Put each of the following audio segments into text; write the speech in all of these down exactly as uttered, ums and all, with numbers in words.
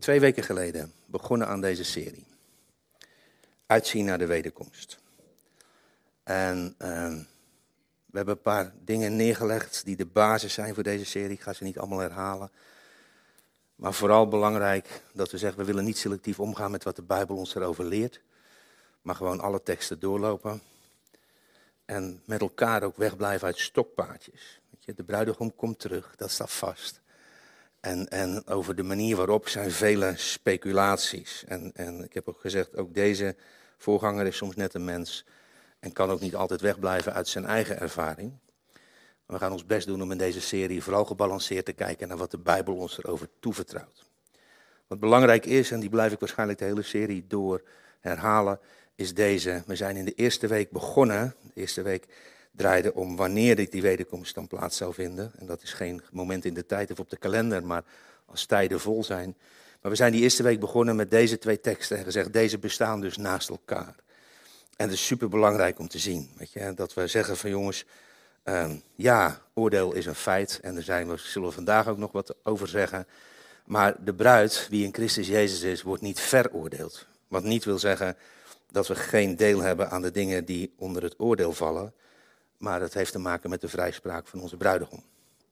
Twee weken geleden begonnen aan deze serie. Uitzien naar de wederkomst. En uh, we hebben een paar dingen neergelegd die de basis zijn voor deze serie. Ik ga ze niet allemaal herhalen. Maar vooral belangrijk dat we zeggen, we willen niet selectief omgaan met wat de Bijbel ons erover leert. Maar gewoon alle teksten doorlopen. En met elkaar ook wegblijven uit stokpaardjes. Weet je, de bruidegom komt terug, dat staat vast. En, en over de manier waarop zijn vele speculaties. En, en ik heb ook gezegd, ook deze voorganger is soms net een mens. En kan ook niet altijd wegblijven uit zijn eigen ervaring. Maar we gaan ons best doen om in deze serie vooral gebalanceerd te kijken naar wat de Bijbel ons erover toevertrouwt. Wat belangrijk is, en die blijf ik waarschijnlijk de hele serie door herhalen, is deze. We zijn in de eerste week begonnen. De eerste week draaide om wanneer die wederkomst dan plaats zou vinden. En dat is geen moment in de tijd of op de kalender, maar als tijden vol zijn. Maar we zijn die eerste week begonnen met deze twee teksten en gezegd, deze bestaan dus naast elkaar. En het is superbelangrijk om te zien, weet je, dat we zeggen van jongens, uh, ja, oordeel is een feit. En daar zijn we, zullen we vandaag ook nog wat over zeggen. Maar de bruid, wie in Christus Jezus is, wordt niet veroordeeld. Wat niet wil zeggen dat we geen deel hebben aan de dingen die onder het oordeel vallen. Maar dat heeft te maken met de vrijspraak van onze bruidegom.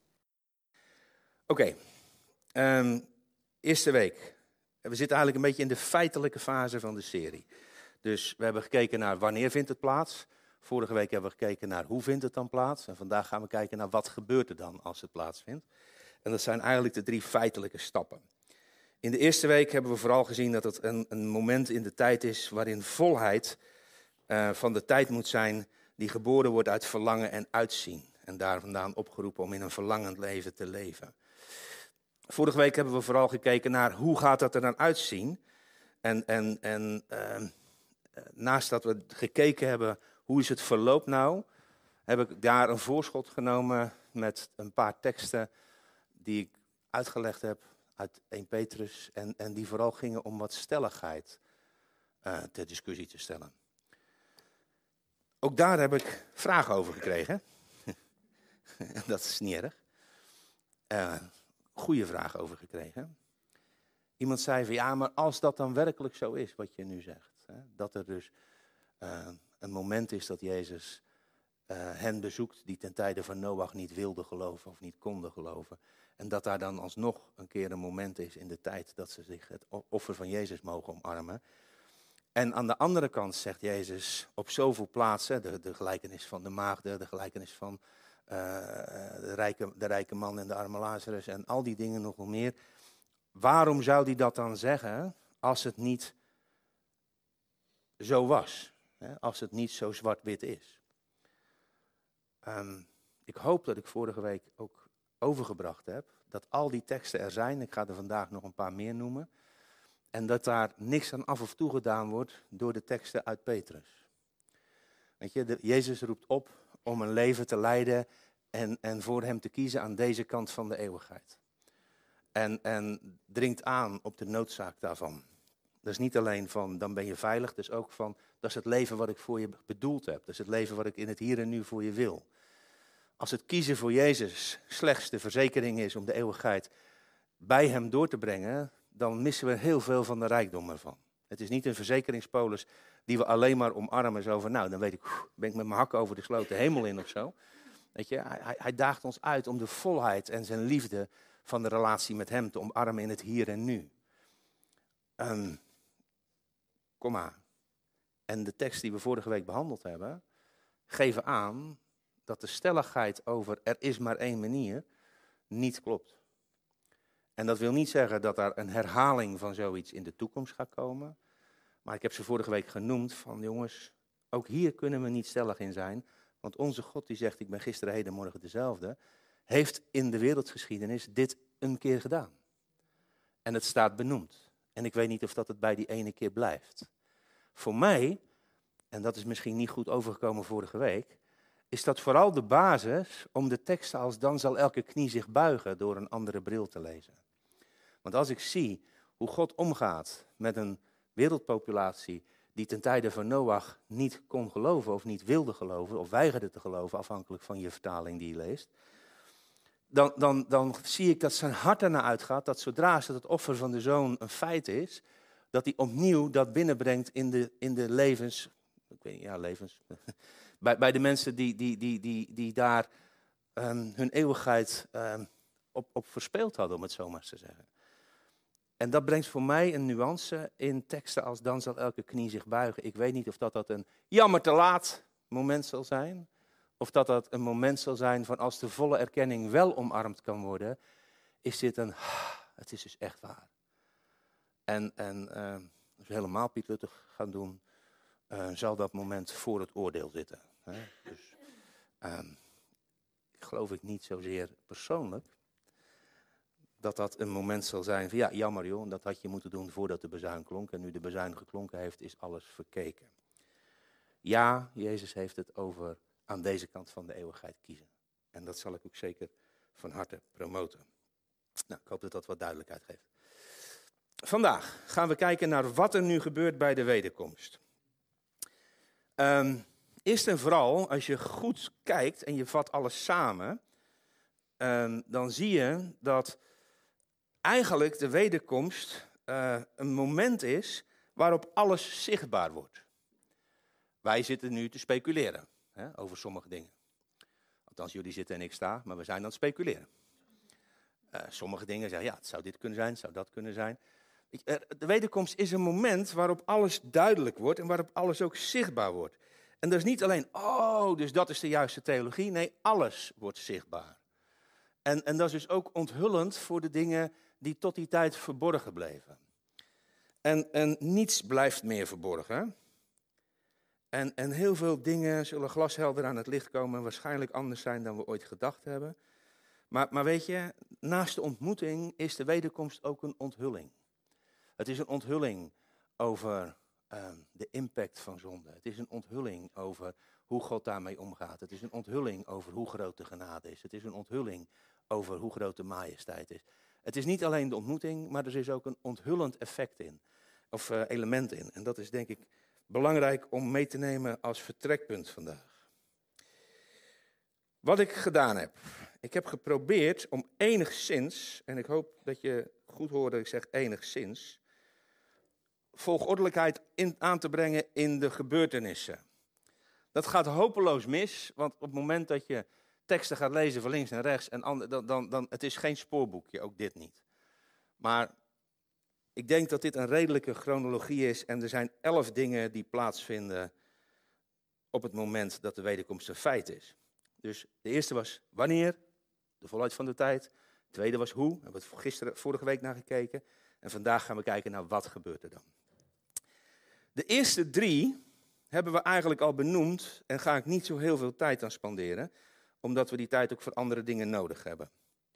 Oké, okay. um, eerste week. We zitten eigenlijk een beetje in de feitelijke fase van de serie. Dus we hebben gekeken naar wanneer vindt het plaats. Vorige week hebben we gekeken naar hoe vindt het dan plaats. En vandaag gaan we kijken naar wat gebeurt er dan als het plaatsvindt. En dat zijn eigenlijk de drie feitelijke stappen. In de eerste week hebben we vooral gezien dat het een, een moment in de tijd is waarin volheid uh, van de tijd moet zijn die geboren wordt uit verlangen en uitzien. En daar vandaan opgeroepen om in een verlangend leven te leven. Vorige week hebben we vooral gekeken naar hoe gaat dat er dan uitzien. En, en, en uh, naast dat we gekeken hebben hoe is het verloop nou, heb ik daar een voorschot genomen met een paar teksten die ik uitgelegd heb uit Eerste Petrus. En, en die vooral gingen om wat stelligheid uh, ter discussie te stellen. Ook daar heb ik vragen over gekregen. Dat is niet erg. Uh, goede vragen over gekregen. Iemand zei van ja, maar als dat dan werkelijk zo is wat je nu zegt. Hè, dat er dus uh, een moment is dat Jezus uh, hen bezoekt die ten tijde van Noach niet wilden geloven of niet konden geloven. En dat daar dan alsnog een keer een moment is in de tijd dat ze zich het offer van Jezus mogen omarmen. En aan de andere kant zegt Jezus op zoveel plaatsen, de, de gelijkenis van de maagden, de gelijkenis van uh, de, rijke, de rijke man en de arme Lazarus en al die dingen nog wel meer. Waarom zou hij dat dan zeggen als het niet zo was? Hè? Als het niet zo zwart-wit is? Um, ik hoop dat ik vorige week ook overgebracht heb dat al die teksten er zijn. Ik ga er vandaag nog een paar meer noemen. En dat daar niks aan af of toe gedaan wordt door de teksten uit Petrus. Weet je, de, Jezus roept op om een leven te leiden en, en voor hem te kiezen aan deze kant van de eeuwigheid. En, en dringt aan op de noodzaak daarvan. Dat is niet alleen van, dan ben je veilig, dat is ook van, dat is het leven wat ik voor je bedoeld heb. Dat is het leven wat ik in het hier en nu voor je wil. Als het kiezen voor Jezus slechts de verzekering is om de eeuwigheid bij hem door te brengen, dan missen we heel veel van de rijkdom ervan. Het is niet een verzekeringspolis die we alleen maar omarmen, zo van, nou, dan weet ik, ben ik met mijn hakken over de sloten hemel in of zo. Weet je, hij, hij daagt ons uit om de volheid en zijn liefde van de relatie met hem te omarmen in het hier en nu. Um, kom maar. En de tekst die we vorige week behandeld hebben, geven aan dat de stelligheid over er is maar één manier niet klopt. En dat wil niet zeggen dat er een herhaling van zoiets in de toekomst gaat komen. Maar ik heb ze vorige week genoemd van jongens, ook hier kunnen we niet stellig in zijn. Want onze God die zegt, ik ben gisteren, heden, morgen dezelfde, heeft in de wereldgeschiedenis dit een keer gedaan. En het staat benoemd. En ik weet niet of dat het bij die ene keer blijft. Voor mij, en dat is misschien niet goed overgekomen vorige week, is dat vooral de basis om de teksten als dan zal elke knie zich buigen door een andere bril te lezen. Want als ik zie hoe God omgaat met een wereldpopulatie die ten tijde van Noach niet kon geloven of niet wilde geloven of weigerde te geloven, afhankelijk van je vertaling die je leest. dan, dan, dan zie ik dat zijn hart ernaar uitgaat, dat zodra het offer van de zoon een feit is, dat hij opnieuw dat binnenbrengt in de, in de levens, ik weet niet, ja, levens, bij, bij de mensen die, die, die, die, die daar um, hun eeuwigheid um, op, op verspeeld hadden, om het zo maar te zeggen. En dat brengt voor mij een nuance in teksten als dan zal elke knie zich buigen. Ik weet niet of dat, dat een jammer te laat moment zal zijn, of dat dat een moment zal zijn van als de volle erkenning wel omarmd kan worden, is dit een, het is dus echt waar. En, en uh, als we helemaal Piet Luttig gaan doen, uh, zal dat moment voor het oordeel zitten. Hè? Dus um, geloof ik niet zozeer persoonlijk dat dat een moment zal zijn van ja, jammer joh, dat had je moeten doen voordat de bazuin klonk. En nu de bazuin geklonken heeft, is alles verkeken. Ja, Jezus heeft het over aan deze kant van de eeuwigheid kiezen. En dat zal ik ook zeker van harte promoten. Nou, ik hoop dat dat wat duidelijkheid geeft. Vandaag gaan we kijken naar wat er nu gebeurt bij de wederkomst. Um, eerst en vooral, als je goed kijkt en je vat alles samen, um, dan zie je dat eigenlijk de wederkomst uh, een moment is waarop alles zichtbaar wordt. Wij zitten nu te speculeren hè, over sommige dingen. Althans, jullie zitten en ik sta, maar we zijn aan het speculeren. Uh, sommige dingen zeggen, ja, het zou dit kunnen zijn, het zou dat kunnen zijn. De wederkomst is een moment waarop alles duidelijk wordt en waarop alles ook zichtbaar wordt. En dat is niet alleen, oh, dus dat is de juiste theologie. Nee, alles wordt zichtbaar. En, en dat is dus ook onthullend voor de dingen die tot die tijd verborgen bleven. En, en niets blijft meer verborgen. En, en heel veel dingen zullen glashelder aan het licht komen en waarschijnlijk anders zijn dan we ooit gedacht hebben. Maar, maar weet je, naast de ontmoeting is de wederkomst ook een onthulling. Het is een onthulling over uh, de impact van zonde. Het is een onthulling over hoe God daarmee omgaat. Het is een onthulling over hoe groot de genade is. Het is een onthulling over hoe groot de majesteit is. Het is niet alleen de ontmoeting, maar er is ook een onthullend effect in. Of uh, element in. En dat is denk ik belangrijk om mee te nemen als vertrekpunt vandaag. Wat ik gedaan heb. Ik heb geprobeerd om enigszins, en ik hoop dat je goed hoort dat ik zeg enigszins, volgordelijkheid in, aan te brengen in de gebeurtenissen. Dat gaat hopeloos mis, want op het moment dat je teksten gaat lezen van links en rechts, en ander, dan, dan, dan, het is geen spoorboekje, ook dit niet. Maar ik denk dat dit een redelijke chronologie is en er zijn elf dingen die plaatsvinden op het moment dat de wederkomst een feit is. Dus de eerste was wanneer, de volheid van de tijd. De tweede was hoe, daar hebben we het gisteren, vorige week naar gekeken. En vandaag gaan we kijken naar wat gebeurt er dan. De eerste drie hebben we eigenlijk al benoemd en ga ik niet zo heel veel tijd aan spanderen, omdat we die tijd ook voor andere dingen nodig hebben.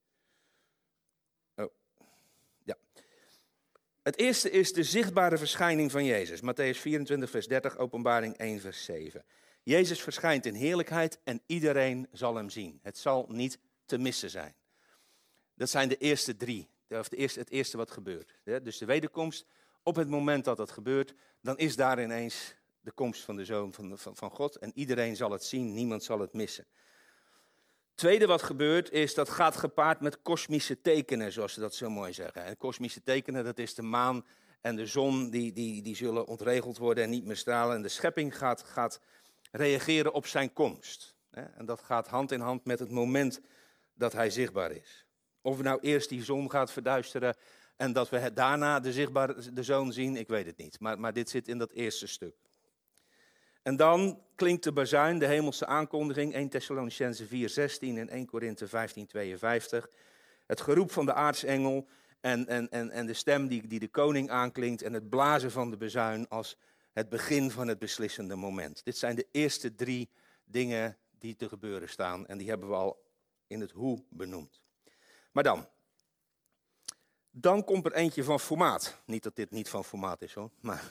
Oh, ja. Het eerste is de zichtbare verschijning van Jezus. Mattheüs vierentwintig vers dertig, Openbaring één vers zeven. Jezus verschijnt in heerlijkheid en iedereen zal hem zien. Het zal niet te missen zijn. Dat zijn de eerste drie, of de eerste, het eerste wat gebeurt. Dus de wederkomst, op het moment dat dat gebeurt, dan is daar ineens de komst van de Zoon van, van, van God. En iedereen zal het zien, niemand zal het missen. Tweede wat gebeurt is, dat gaat gepaard met kosmische tekenen, zoals ze dat zo mooi zeggen. En kosmische tekenen, dat is de maan en de zon, die, die, die zullen ontregeld worden en niet meer stralen. En de schepping gaat, gaat reageren op zijn komst. En dat gaat hand in hand met het moment dat hij zichtbaar is. Of nou eerst die zon gaat verduisteren en dat we daarna de, zichtbare, de zoon zien, ik weet het niet. Maar, maar dit zit in dat eerste stuk. En dan klinkt de bazuin, de hemelse aankondiging, eerste Thessalonicenzen vier zestien en eerste Korinthe vijftien tweeënvijftig. Het geroep van de aartsengel en, en, en, en de stem die, die de koning aanklinkt en het blazen van de bazuin als het begin van het beslissende moment. Dit zijn de eerste drie dingen die te gebeuren staan en die hebben we al in het hoe benoemd. Maar dan, dan komt er eentje van formaat. Niet dat dit niet van formaat is hoor, maar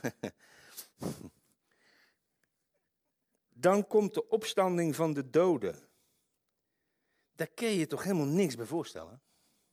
dan komt de opstanding van de doden. Daar kun je je toch helemaal niks bij voorstellen?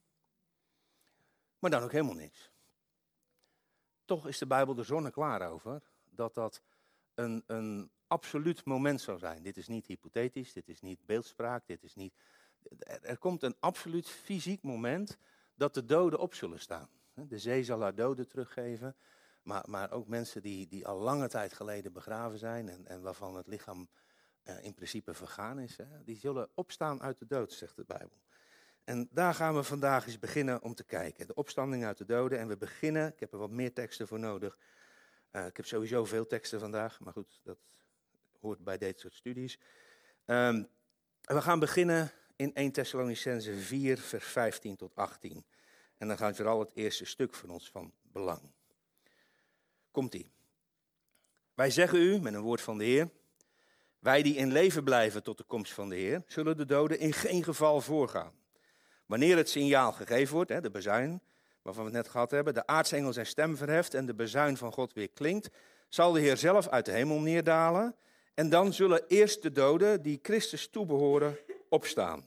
Maar dan ook helemaal niks. Toch is de Bijbel er zonneklaar over dat dat een, een absoluut moment zou zijn. Dit is niet hypothetisch, dit is niet beeldspraak, dit is niet Er, er komt een absoluut fysiek moment dat de doden op zullen staan. De zee zal haar doden teruggeven. Maar, maar ook mensen die, die al lange tijd geleden begraven zijn en, en waarvan het lichaam uh, in principe vergaan is. Hè, die zullen opstaan uit de dood, zegt de Bijbel. En daar gaan we vandaag eens beginnen om te kijken. De opstanding uit de doden. En we beginnen, ik heb er wat meer teksten voor nodig. Uh, ik heb sowieso veel teksten vandaag, maar goed, dat hoort bij dit soort studies. Um, we gaan beginnen in eerste Thessalonicenzen vier, vers vijftien tot achttien. En dan gaat vooral het eerste stuk van ons van belang. Komt-ie. Wij zeggen u, met een woord van de Heer, wij die in leven blijven tot de komst van de Heer, zullen de doden in geen geval voorgaan. Wanneer het signaal gegeven wordt, hè, de bazuin, waarvan we het net gehad hebben, de aartsengel zijn stem verheft en de bazuin van God weer klinkt, zal de Heer zelf uit de hemel neerdalen en dan zullen eerst de doden die Christus toebehoren opstaan.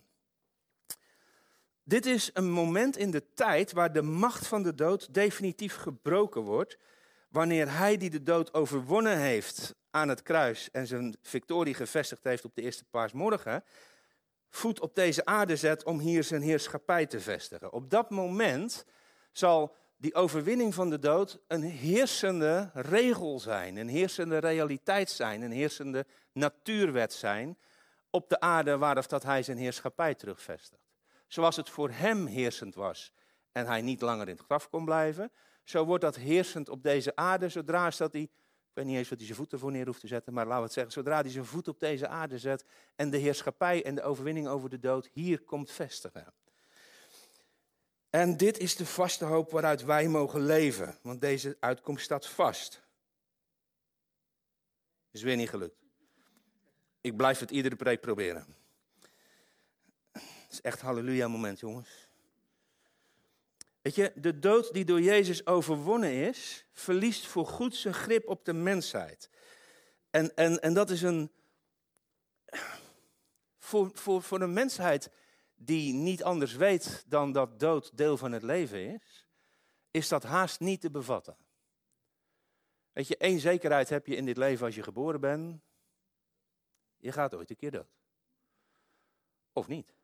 Dit is een moment in de tijd waar de macht van de dood definitief gebroken wordt, wanneer hij die de dood overwonnen heeft aan het kruis en zijn victorie gevestigd heeft op de eerste paarsmorgen, voet op deze aarde zet om hier zijn heerschappij te vestigen. Op dat moment zal die overwinning van de dood een heersende regel zijn, een heersende realiteit zijn, een heersende natuurwet zijn op de aarde waarop dat hij zijn heerschappij terugvestigt. Zoals het voor hem heersend was en hij niet langer in het graf kon blijven, zo wordt dat heersend op deze aarde zodra is dat hij, ik weet niet eens wat hij zijn voeten voor neer hoeft te zetten, maar laten we het zeggen, zodra hij zijn voet op deze aarde zet en de heerschappij en de overwinning over de dood hier komt vestigen. En dit is de vaste hoop waaruit wij mogen leven, want deze uitkomst staat vast. Is weer niet gelukt. Ik blijf het iedere preek proberen. Het is echt halleluja moment, jongens. Weet je, de dood die door Jezus overwonnen is, verliest voorgoed zijn grip op de mensheid. En, en, en dat is een... Voor, voor, voor een mensheid die niet anders weet dan dat dood deel van het leven is, is dat haast niet te bevatten. Weet je, één zekerheid heb je in dit leven als je geboren bent. Je gaat ooit een keer dood. Of niet.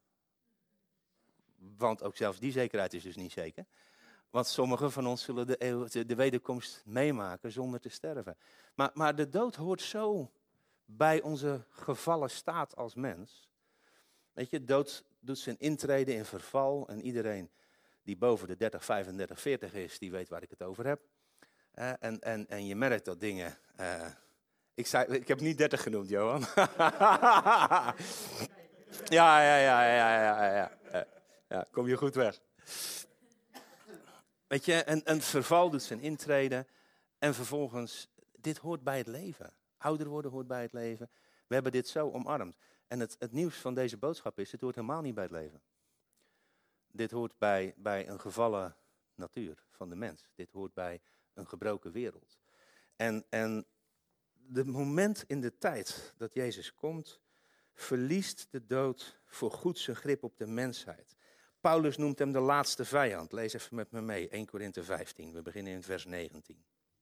Want ook zelfs die zekerheid is dus niet zeker. Want sommigen van ons zullen de, eeuw, de wederkomst meemaken zonder te sterven. Maar, maar de dood hoort zo bij onze gevallen staat als mens. Weet je, dood doet zijn intrede in verval. En iedereen die boven de dertig, vijfendertig, veertig is, die weet waar ik het over heb. Uh, en, en, en je merkt dat dingen... Uh, ik, zei, ik heb niet dertig genoemd, Johan. ja, ja, ja, ja, ja, ja. ja. Ja, kom je goed weg. Weet je, een, een verval doet zijn intrede. En vervolgens, dit hoort bij het leven. Ouder worden hoort bij het leven. We hebben dit zo omarmd. En het, het nieuws van deze boodschap is, het hoort helemaal niet bij het leven. Dit hoort bij, bij een gevallen natuur van de mens. Dit hoort bij een gebroken wereld. En, en de moment in de tijd dat Jezus komt, verliest de dood voorgoed zijn grip op de mensheid. Paulus noemt hem de laatste vijand. Lees even met me mee, eerste Korinthe vijftien. We beginnen in vers negentien.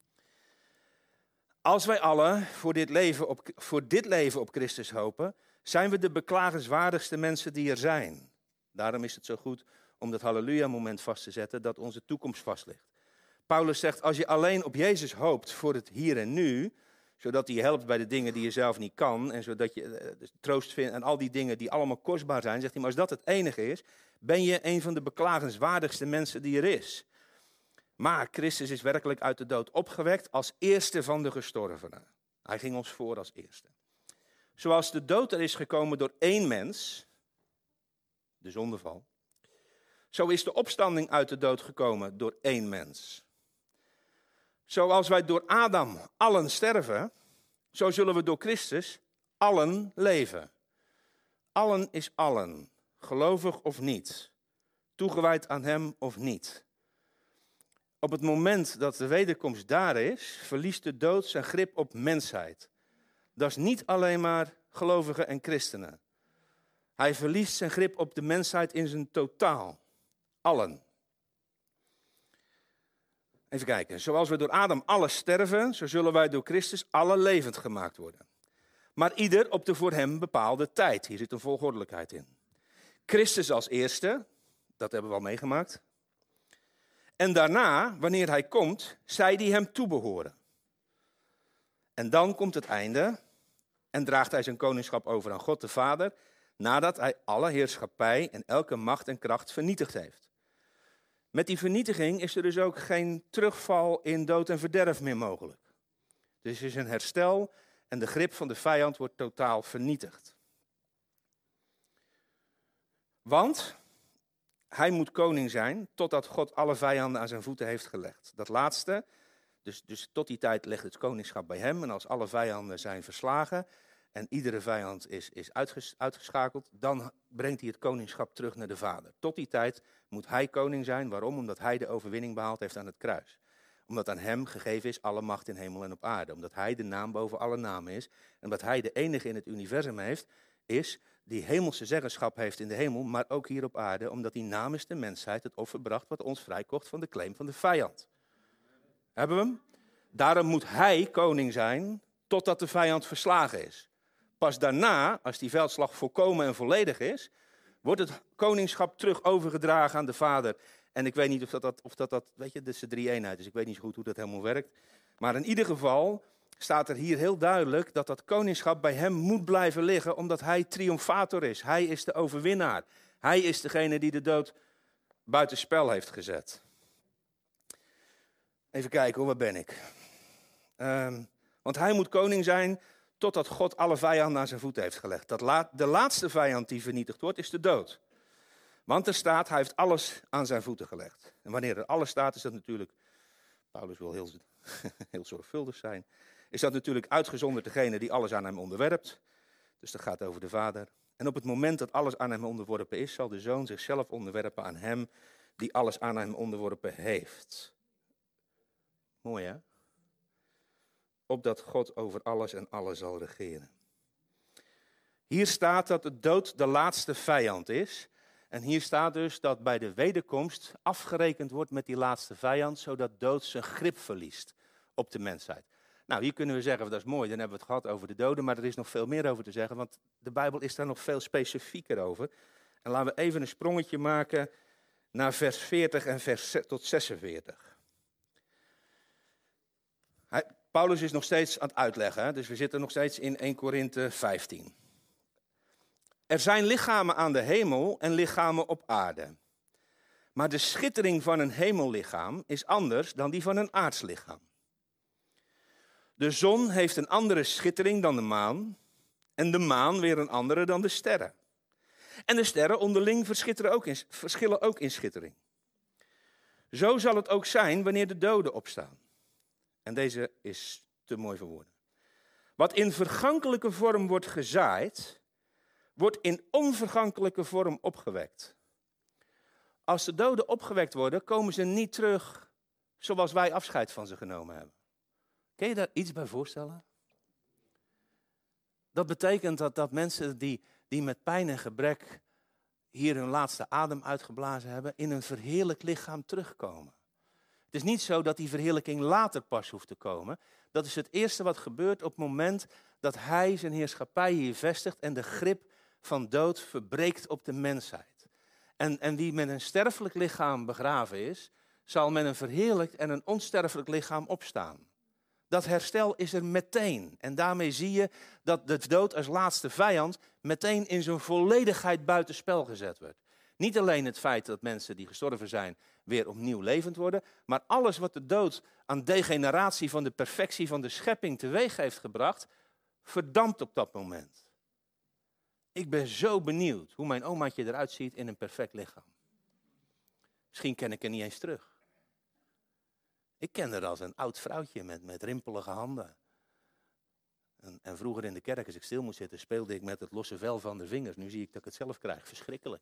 Als wij allen voor dit leven op, voor dit leven op Christus hopen, zijn we de beklagenswaardigste mensen die er zijn. Daarom is het zo goed om dat halleluja-moment vast te zetten dat onze toekomst vast ligt. Paulus zegt, als je alleen op Jezus hoopt voor het hier en nu, zodat hij je helpt bij de dingen die je zelf niet kan, en zodat je uh, troost vindt en al die dingen die allemaal kostbaar zijn, zegt hij, maar als dat het enige is, ben je een van de beklagenswaardigste mensen die er is. Maar Christus is werkelijk uit de dood opgewekt als eerste van de gestorvenen. Hij ging ons voor als eerste. Zoals de dood er is gekomen door één mens, de zondeval, zo is de opstanding uit de dood gekomen door één mens. Zoals wij door Adam allen sterven, zo zullen we door Christus allen leven. Allen is allen, gelovig of niet, toegewijd aan hem of niet. Op het moment dat de wederkomst daar is, verliest de dood zijn grip op mensheid. Dat is niet alleen maar gelovigen en christenen. Hij verliest zijn grip op de mensheid in zijn totaal. Allen. Even kijken. Zoals we door Adam alle sterven, zo zullen wij door Christus alle levend gemaakt worden. Maar ieder op de voor hem bepaalde tijd. Hier zit een volgordelijkheid in. Christus als eerste, dat hebben we al meegemaakt. En daarna, wanneer hij komt, zij die hem toebehoren. En dan komt het einde en draagt hij zijn koningschap over aan God de Vader, nadat hij alle heerschappij en elke macht en kracht vernietigd heeft. Met die vernietiging is er dus ook geen terugval in dood en verderf meer mogelijk. Dus er is een herstel en de grip van de vijand wordt totaal vernietigd. Want hij moet koning zijn totdat God alle vijanden aan zijn voeten heeft gelegd. Dat laatste, dus, dus tot die tijd ligt het koningschap bij hem. En als alle vijanden zijn verslagen en iedere vijand is, is uitges, uitgeschakeld, dan brengt hij het koningschap terug naar de Vader. Tot die tijd moet hij koning zijn. Waarom? Omdat hij de overwinning behaald heeft aan het kruis. Omdat aan hem gegeven is alle macht in hemel en op aarde. Omdat hij de naam boven alle namen is. En omdat hij de enige in het universum heeft, is die hemelse zeggenschap heeft in de hemel, maar ook hier op aarde, omdat hij namens de mensheid het offer bracht wat ons vrijkocht van de claim van de vijand. Hebben we hem? Daarom moet hij koning zijn totdat de vijand verslagen is. Pas daarna, als die veldslag volkomen en volledig is, wordt het koningschap terug overgedragen aan de Vader. En ik weet niet of dat, dat, of dat, dat weet je, dat is de drie-eenheid, dus ik weet niet zo goed hoe dat helemaal werkt. Maar in ieder geval staat er hier heel duidelijk dat dat koningschap bij hem moet blijven liggen, omdat hij triomfator is. Hij is de overwinnaar. Hij is degene die de dood buitenspel heeft gezet. Even kijken, hoor, waar ben ik? Um, want hij moet koning zijn totdat God alle vijanden aan zijn voeten heeft gelegd. Dat la- de laatste vijand die vernietigd wordt is de dood. Want er staat, hij heeft alles aan zijn voeten gelegd. En wanneer er alles staat, is dat natuurlijk, Paulus wil heel, heel zorgvuldig zijn, is dat natuurlijk uitgezonderd degene die alles aan hem onderwerpt. Dus dat gaat over de Vader. En op het moment dat alles aan hem onderworpen is, zal de Zoon zichzelf onderwerpen aan hem die alles aan hem onderworpen heeft. Mooi, hè? Opdat God over alles en alles zal regeren. Hier staat dat de dood de laatste vijand is. En hier staat dus dat bij de wederkomst afgerekend wordt met die laatste vijand, zodat dood zijn grip verliest op de mensheid. Nou, hier kunnen we zeggen, dat is mooi, dan hebben we het gehad over de doden, maar er is nog veel meer over te zeggen, want de Bijbel is daar nog veel specifieker over. En laten we even een sprongetje maken naar vers veertig en vers tot zesenveertig. Hij, Paulus is nog steeds aan het uitleggen, hè? Dus we zitten nog steeds in eerste Korinthe vijftien. Er zijn lichamen aan de hemel en lichamen op aarde. Maar de schittering van een hemellichaam is anders dan die van een aards lichaam. De zon heeft een andere schittering dan de maan en de maan weer een andere dan de sterren. En de sterren onderling verschillen ook in, verschillen ook in schittering. Zo zal het ook zijn wanneer de doden opstaan. En deze is te mooi voor woorden. Wat in vergankelijke vorm wordt gezaaid, wordt in onvergankelijke vorm opgewekt. Als de doden opgewekt worden, komen ze niet terug zoals wij afscheid van ze genomen hebben. Kun je daar iets bij voorstellen? Dat betekent dat, dat mensen die, die met pijn en gebrek hier hun laatste adem uitgeblazen hebben, in een verheerlijk lichaam terugkomen. Het is niet zo dat die verheerlijking later pas hoeft te komen. Dat is het eerste wat gebeurt op het moment dat hij zijn heerschappij hier vestigt en de grip van dood verbreekt op de mensheid. En, en wie met een sterfelijk lichaam begraven is, zal met een verheerlijkt en een onsterfelijk lichaam opstaan. Dat herstel is er meteen. En daarmee zie je dat de dood als laatste vijand meteen in zijn volledigheid buitenspel gezet wordt. Niet alleen het feit dat mensen die gestorven zijn weer opnieuw levend worden, maar alles wat de dood aan degeneratie van de perfectie van de schepping teweeg heeft gebracht, verdampt op dat moment. Ik ben zo benieuwd hoe mijn omaatje eruit ziet in een perfect lichaam. Misschien ken ik er niet eens terug. Ik ken haar als een oud vrouwtje met, met rimpelige handen. En, en vroeger in de kerk, als ik stil moest zitten, speelde ik met het losse vel van de vingers. Nu zie ik dat ik het zelf krijg. Verschrikkelijk.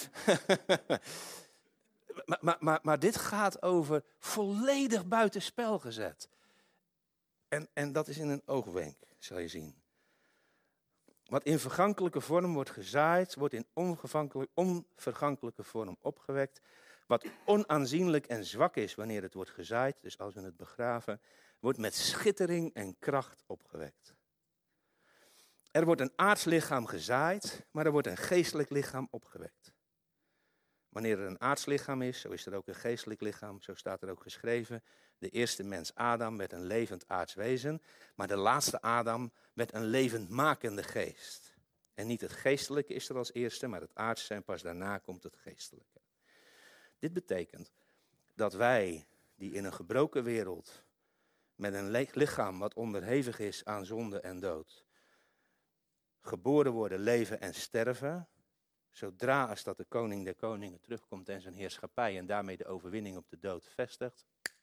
maar, maar, maar, maar dit gaat over volledig buitenspel gezet. En, en dat is in een oogwenk, zal je zien. Wat in vergankelijke vorm wordt gezaaid, wordt in onvergankelijke vorm opgewekt. Wat onaanzienlijk en zwak is wanneer het wordt gezaaid, dus als we het begraven, wordt met schittering en kracht opgewekt. Er wordt een aards lichaam gezaaid, maar er wordt een geestelijk lichaam opgewekt. Wanneer er een aards lichaam is, zo is er ook een geestelijk lichaam, zo staat er ook geschreven. De eerste mens Adam werd een levend aards wezen, maar de laatste Adam werd een levendmakende geest. En niet het geestelijke is er als eerste, maar het aardse en pas daarna komt het geestelijke. Dit betekent dat wij, die in een gebroken wereld, met een lichaam wat onderhevig is aan zonde en dood, geboren worden, leven en sterven, zodra als dat de koning der koningen terugkomt en zijn heerschappij en daarmee de overwinning op de dood vestigt,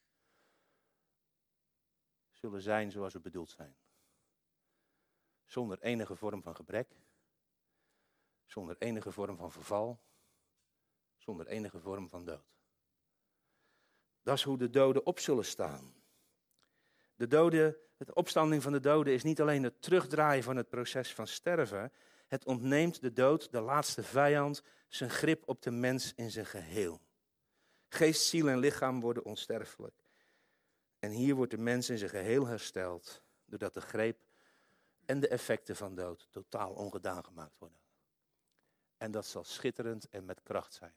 zullen zijn zoals we bedoeld zijn. Zonder enige vorm van gebrek, zonder enige vorm van verval, zonder enige vorm van dood. Dat is hoe de doden op zullen staan. De doden, de opstanding van de doden is niet alleen het terugdraaien van het proces van sterven. Het ontneemt de dood, de laatste vijand, zijn grip op de mens in zijn geheel. Geest, ziel en lichaam worden onsterfelijk. En hier wordt de mens in zijn geheel hersteld, doordat de greep en de effecten van dood totaal ongedaan gemaakt worden. En dat zal schitterend en met kracht zijn.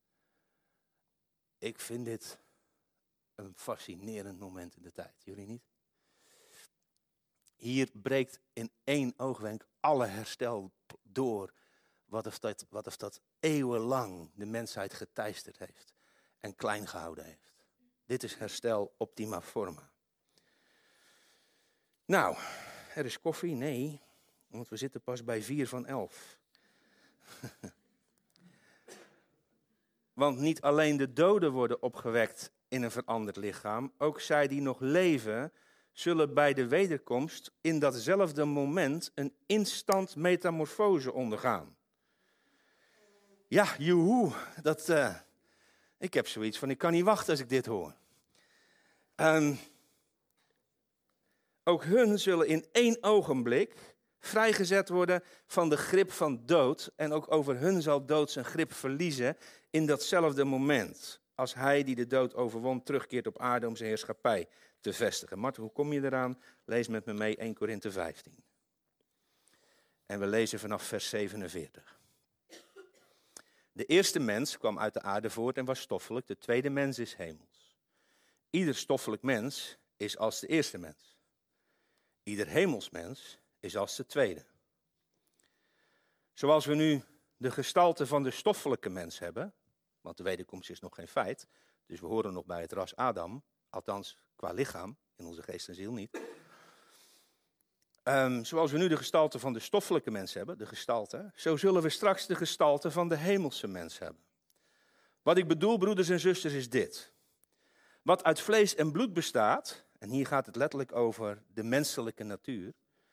Ik vind dit een fascinerend moment in de tijd, jullie niet? Hier breekt in één oogwenk alle herstel door, wat of dat, wat of dat eeuwenlang de mensheid geteisterd heeft en klein gehouden heeft. Dit is herstel optima forma. Nou, er is koffie? Nee, want we zitten pas bij vier van elf. Want niet alleen de doden worden opgewekt in een veranderd lichaam, ook zij die nog leven, zullen bij de wederkomst in datzelfde moment een instant metamorfose ondergaan. Ja, joehoe, dat, uh, ik heb zoiets van, ik kan niet wachten als ik dit hoor. Um, ook hun zullen in één ogenblik vrijgezet worden van de grip van dood. En ook over hun zal dood zijn grip verliezen in datzelfde moment. Als hij die de dood overwon terugkeert op aarde om zijn heerschappij te vestigen. Marten, hoe kom je eraan? Lees met me mee Eerste Korinthe vijftien. En we lezen vanaf vers zevenenveertig. De eerste mens kwam uit de aarde voort en was stoffelijk. De tweede mens is hemels. Ieder stoffelijk mens is als de eerste mens. Ieder hemelsmens is als de tweede. Zoals we nu de gestalte van de stoffelijke mens hebben, want de wederkomst is nog geen feit, dus we horen nog bij het ras Adam, althans qua lichaam, in onze geest en ziel niet. Um, zoals we nu de gestalte van de stoffelijke mens hebben, de gestalte, zo zullen we straks de gestalte van de hemelse mens hebben. Wat ik bedoel, broeders en zusters, is dit. Wat uit vlees en bloed bestaat, en hier gaat het letterlijk over de menselijke natuur,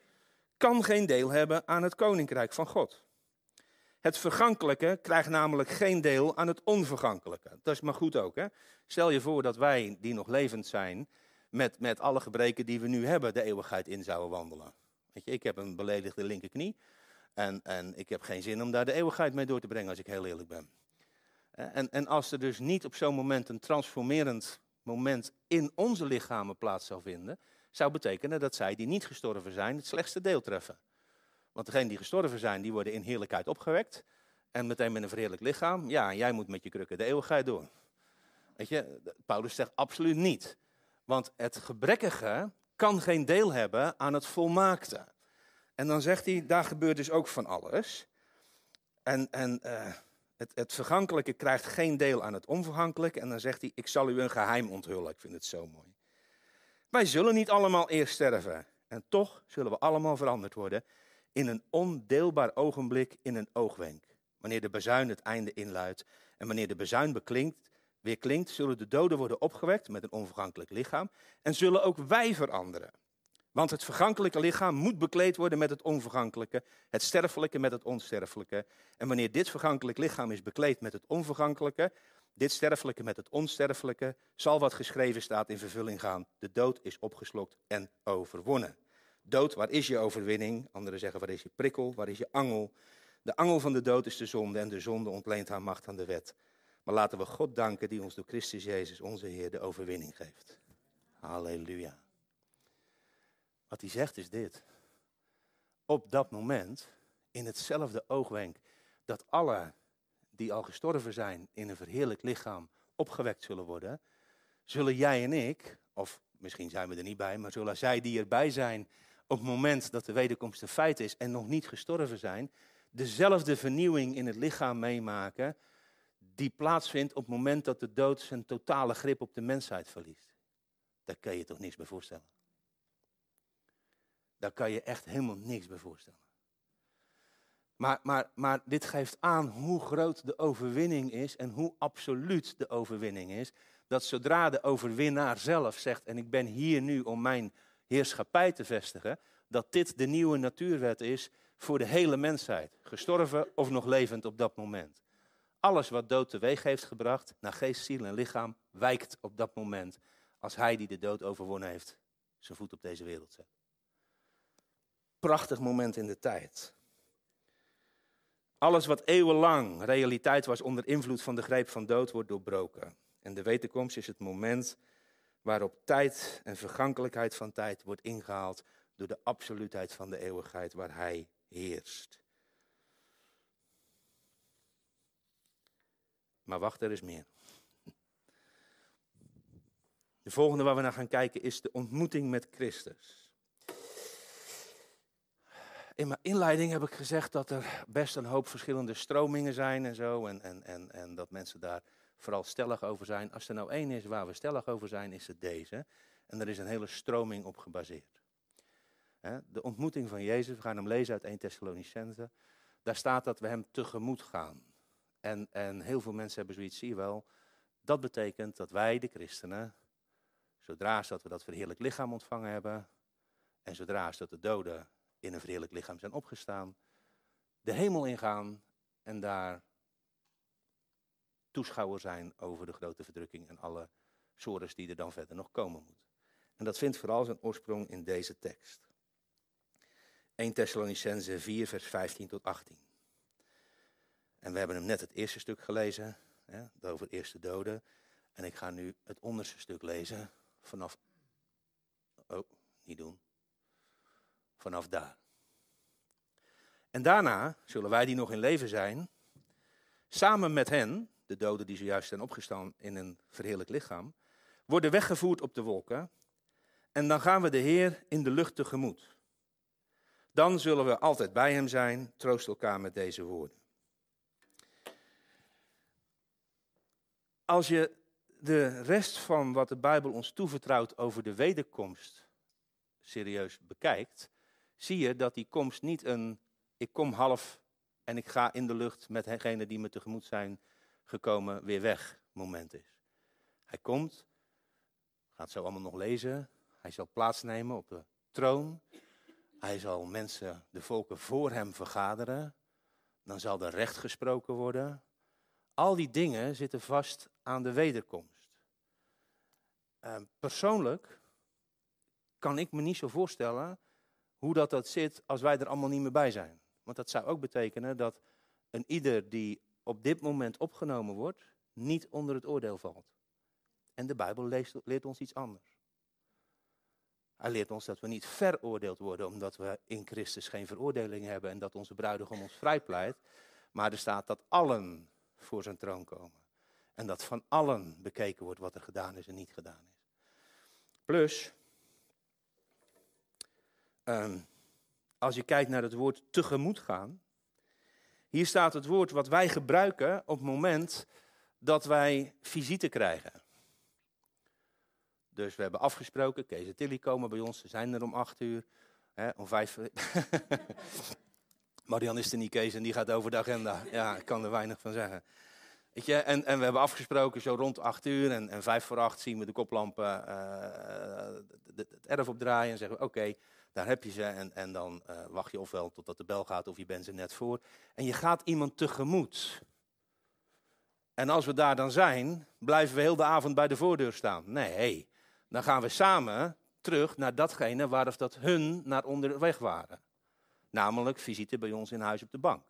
kan geen deel hebben aan het koninkrijk van God. Het vergankelijke krijgt namelijk geen deel aan het onvergankelijke. Dat is maar goed ook, hè? Stel je voor dat wij, die nog levend zijn, met, met alle gebreken die we nu hebben, de eeuwigheid in zouden wandelen. Weet je, ik heb een beledigde linkerknie en, en ik heb geen zin om daar de eeuwigheid mee door te brengen, als ik heel eerlijk ben. En, en als er dus niet op zo'n moment een transformerend moment in onze lichamen plaats zou vinden, zou betekenen dat zij die niet gestorven zijn het slechtste deel treffen. Want degenen die gestorven zijn, die worden in heerlijkheid opgewekt. En meteen met een verheerlijk lichaam. Ja, en jij moet met je krukken de eeuwigheid door. Weet je, Paulus zegt absoluut niet. Want het gebrekkige kan geen deel hebben aan het volmaakte. En dan zegt hij, daar gebeurt dus ook van alles. En, en uh, het, het vergankelijke krijgt geen deel aan het onvergankelijke. En dan zegt hij, ik zal u een geheim onthullen. Ik vind het zo mooi. Wij zullen niet allemaal eerst sterven. En toch zullen we allemaal veranderd worden in een ondeelbaar ogenblik, in een oogwenk. Wanneer de bazuin het einde inluidt en wanneer de bazuin beklinkt, weer klinkt, zullen de doden worden opgewekt met een onvergankelijk lichaam en zullen ook wij veranderen. Want het vergankelijke lichaam moet bekleed worden met het onvergankelijke, het sterfelijke met het onsterfelijke. En wanneer dit vergankelijk lichaam is bekleed met het onvergankelijke, dit sterfelijke met het onsterfelijke, zal wat geschreven staat in vervulling gaan. De dood is opgeslokt en overwonnen. Dood, waar is je overwinning? Anderen zeggen, waar is je prikkel? Waar is je angel? De angel van de dood is de zonde en de zonde ontleent haar macht aan de wet. Maar laten we God danken die ons door Christus Jezus, onze Heer, de overwinning geeft. Halleluja. Wat hij zegt is dit. op dat moment, in hetzelfde oogwenk, dat alle die al gestorven zijn in een verheerlijkt lichaam opgewekt zullen worden, zullen jij en ik, of misschien zijn we er niet bij, maar zullen zij die erbij zijn op het moment dat de wederkomst een feit is en nog niet gestorven zijn, dezelfde vernieuwing in het lichaam meemaken die plaatsvindt op het moment dat de dood zijn totale grip op de mensheid verliest. Daar kan je je toch niks bij voorstellen. Daar kan je echt helemaal niks bij voorstellen. Maar, maar, maar dit geeft aan hoe groot de overwinning is en hoe absoluut de overwinning is. Dat zodra de overwinnaar zelf zegt, en ik ben hier nu om mijn heerschappij te vestigen, dat dit de nieuwe natuurwet is voor de hele mensheid. Gestorven of nog levend op dat moment. Alles wat dood teweeg heeft gebracht, naar geest, ziel en lichaam, wijkt op dat moment. Als hij die de dood overwonnen heeft, zijn voet op deze wereld zet. Prachtig moment in de tijd. Alles wat eeuwenlang realiteit was onder invloed van de greep van dood, wordt doorbroken. En de wederkomst is het moment waarop tijd en vergankelijkheid van tijd wordt ingehaald door de absoluutheid van de eeuwigheid waar hij heerst. Maar wacht, er is meer. De volgende waar we naar gaan kijken is de ontmoeting met Christus. In mijn inleiding heb ik gezegd dat er best een hoop verschillende stromingen zijn en zo. En, en, en, en dat mensen daar vooral stellig over zijn. Als er nou één is waar we stellig over zijn, is het deze. En er is een hele stroming op gebaseerd. De ontmoeting van Jezus, we gaan hem lezen uit Eerste Thessalonicenzen. Daar staat dat we hem tegemoet gaan. En, en heel veel mensen hebben zoiets, zie je wel. Dat betekent dat wij, de christenen, zodra als dat we dat verheerlijk lichaam ontvangen hebben. En zodra als dat de doden in een verheerlijk lichaam zijn opgestaan, de hemel ingaan en daar toeschouwer zijn over de grote verdrukking en alle sores die er dan verder nog komen moeten. En dat vindt vooral zijn oorsprong in deze tekst. Eerste Thessalonicenzen vier, vers vijftien tot achttien. En we hebben hem net het eerste stuk gelezen, hè, over de eerste doden. En ik ga nu het onderste stuk lezen vanaf, oh, niet doen, vanaf daar. En daarna zullen wij die nog in leven zijn, samen met hen, de doden die zojuist zijn opgestaan in een verheerlijk lichaam, worden weggevoerd op de wolken. En dan gaan we de Heer in de lucht tegemoet. Dan zullen we altijd bij hem zijn, troost elkaar met deze woorden. Als je de rest van wat de Bijbel ons toevertrouwt over de wederkomst serieus bekijkt, zie je dat die komst niet een, ik kom half en ik ga in de lucht met degenen die me tegemoet zijn gekomen weer weg moment is. Hij komt, gaat zo allemaal nog lezen, hij zal plaatsnemen op de troon. Hij zal mensen, de volken voor hem vergaderen. Dan zal er recht gesproken worden. Al die dingen zitten vast aan de wederkomst. Uh, persoonlijk kan ik me niet zo voorstellen hoe dat, dat zit als wij er allemaal niet meer bij zijn. Want dat zou ook betekenen dat een ieder die op dit moment opgenomen wordt, niet onder het oordeel valt. En de Bijbel leest, leert ons iets anders. Hij leert ons dat we niet veroordeeld worden omdat we in Christus geen veroordeling hebben en dat onze bruidegom ons vrijpleit. Maar er staat dat allen voor zijn troon komen. En dat van allen bekeken wordt wat er gedaan is en niet gedaan is. Plus, um, als je kijkt naar het woord tegemoet gaan. Hier staat het woord wat wij gebruiken op het moment dat wij visite krijgen. Dus we hebben afgesproken, Kees en Tilly komen bij ons, ze zijn er om acht uur, hè, om vijf uur. Marian is er niet, Kees, en die gaat over de agenda. Ja, ik kan er weinig van zeggen. Weet je, en, en we hebben afgesproken zo rond acht uur en, en vijf voor acht zien we de koplampen uh, het erf opdraaien en zeggen we oké, okay, daar heb je ze. En, en dan uh, wacht je ofwel totdat de bel gaat of je bent ze net voor. En je gaat iemand tegemoet. En als we daar dan zijn, blijven we heel de avond bij de voordeur staan. Nee, dan gaan we samen terug naar datgene waar of dat hun naar onderweg waren. Namelijk visite bij ons in huis op de bank.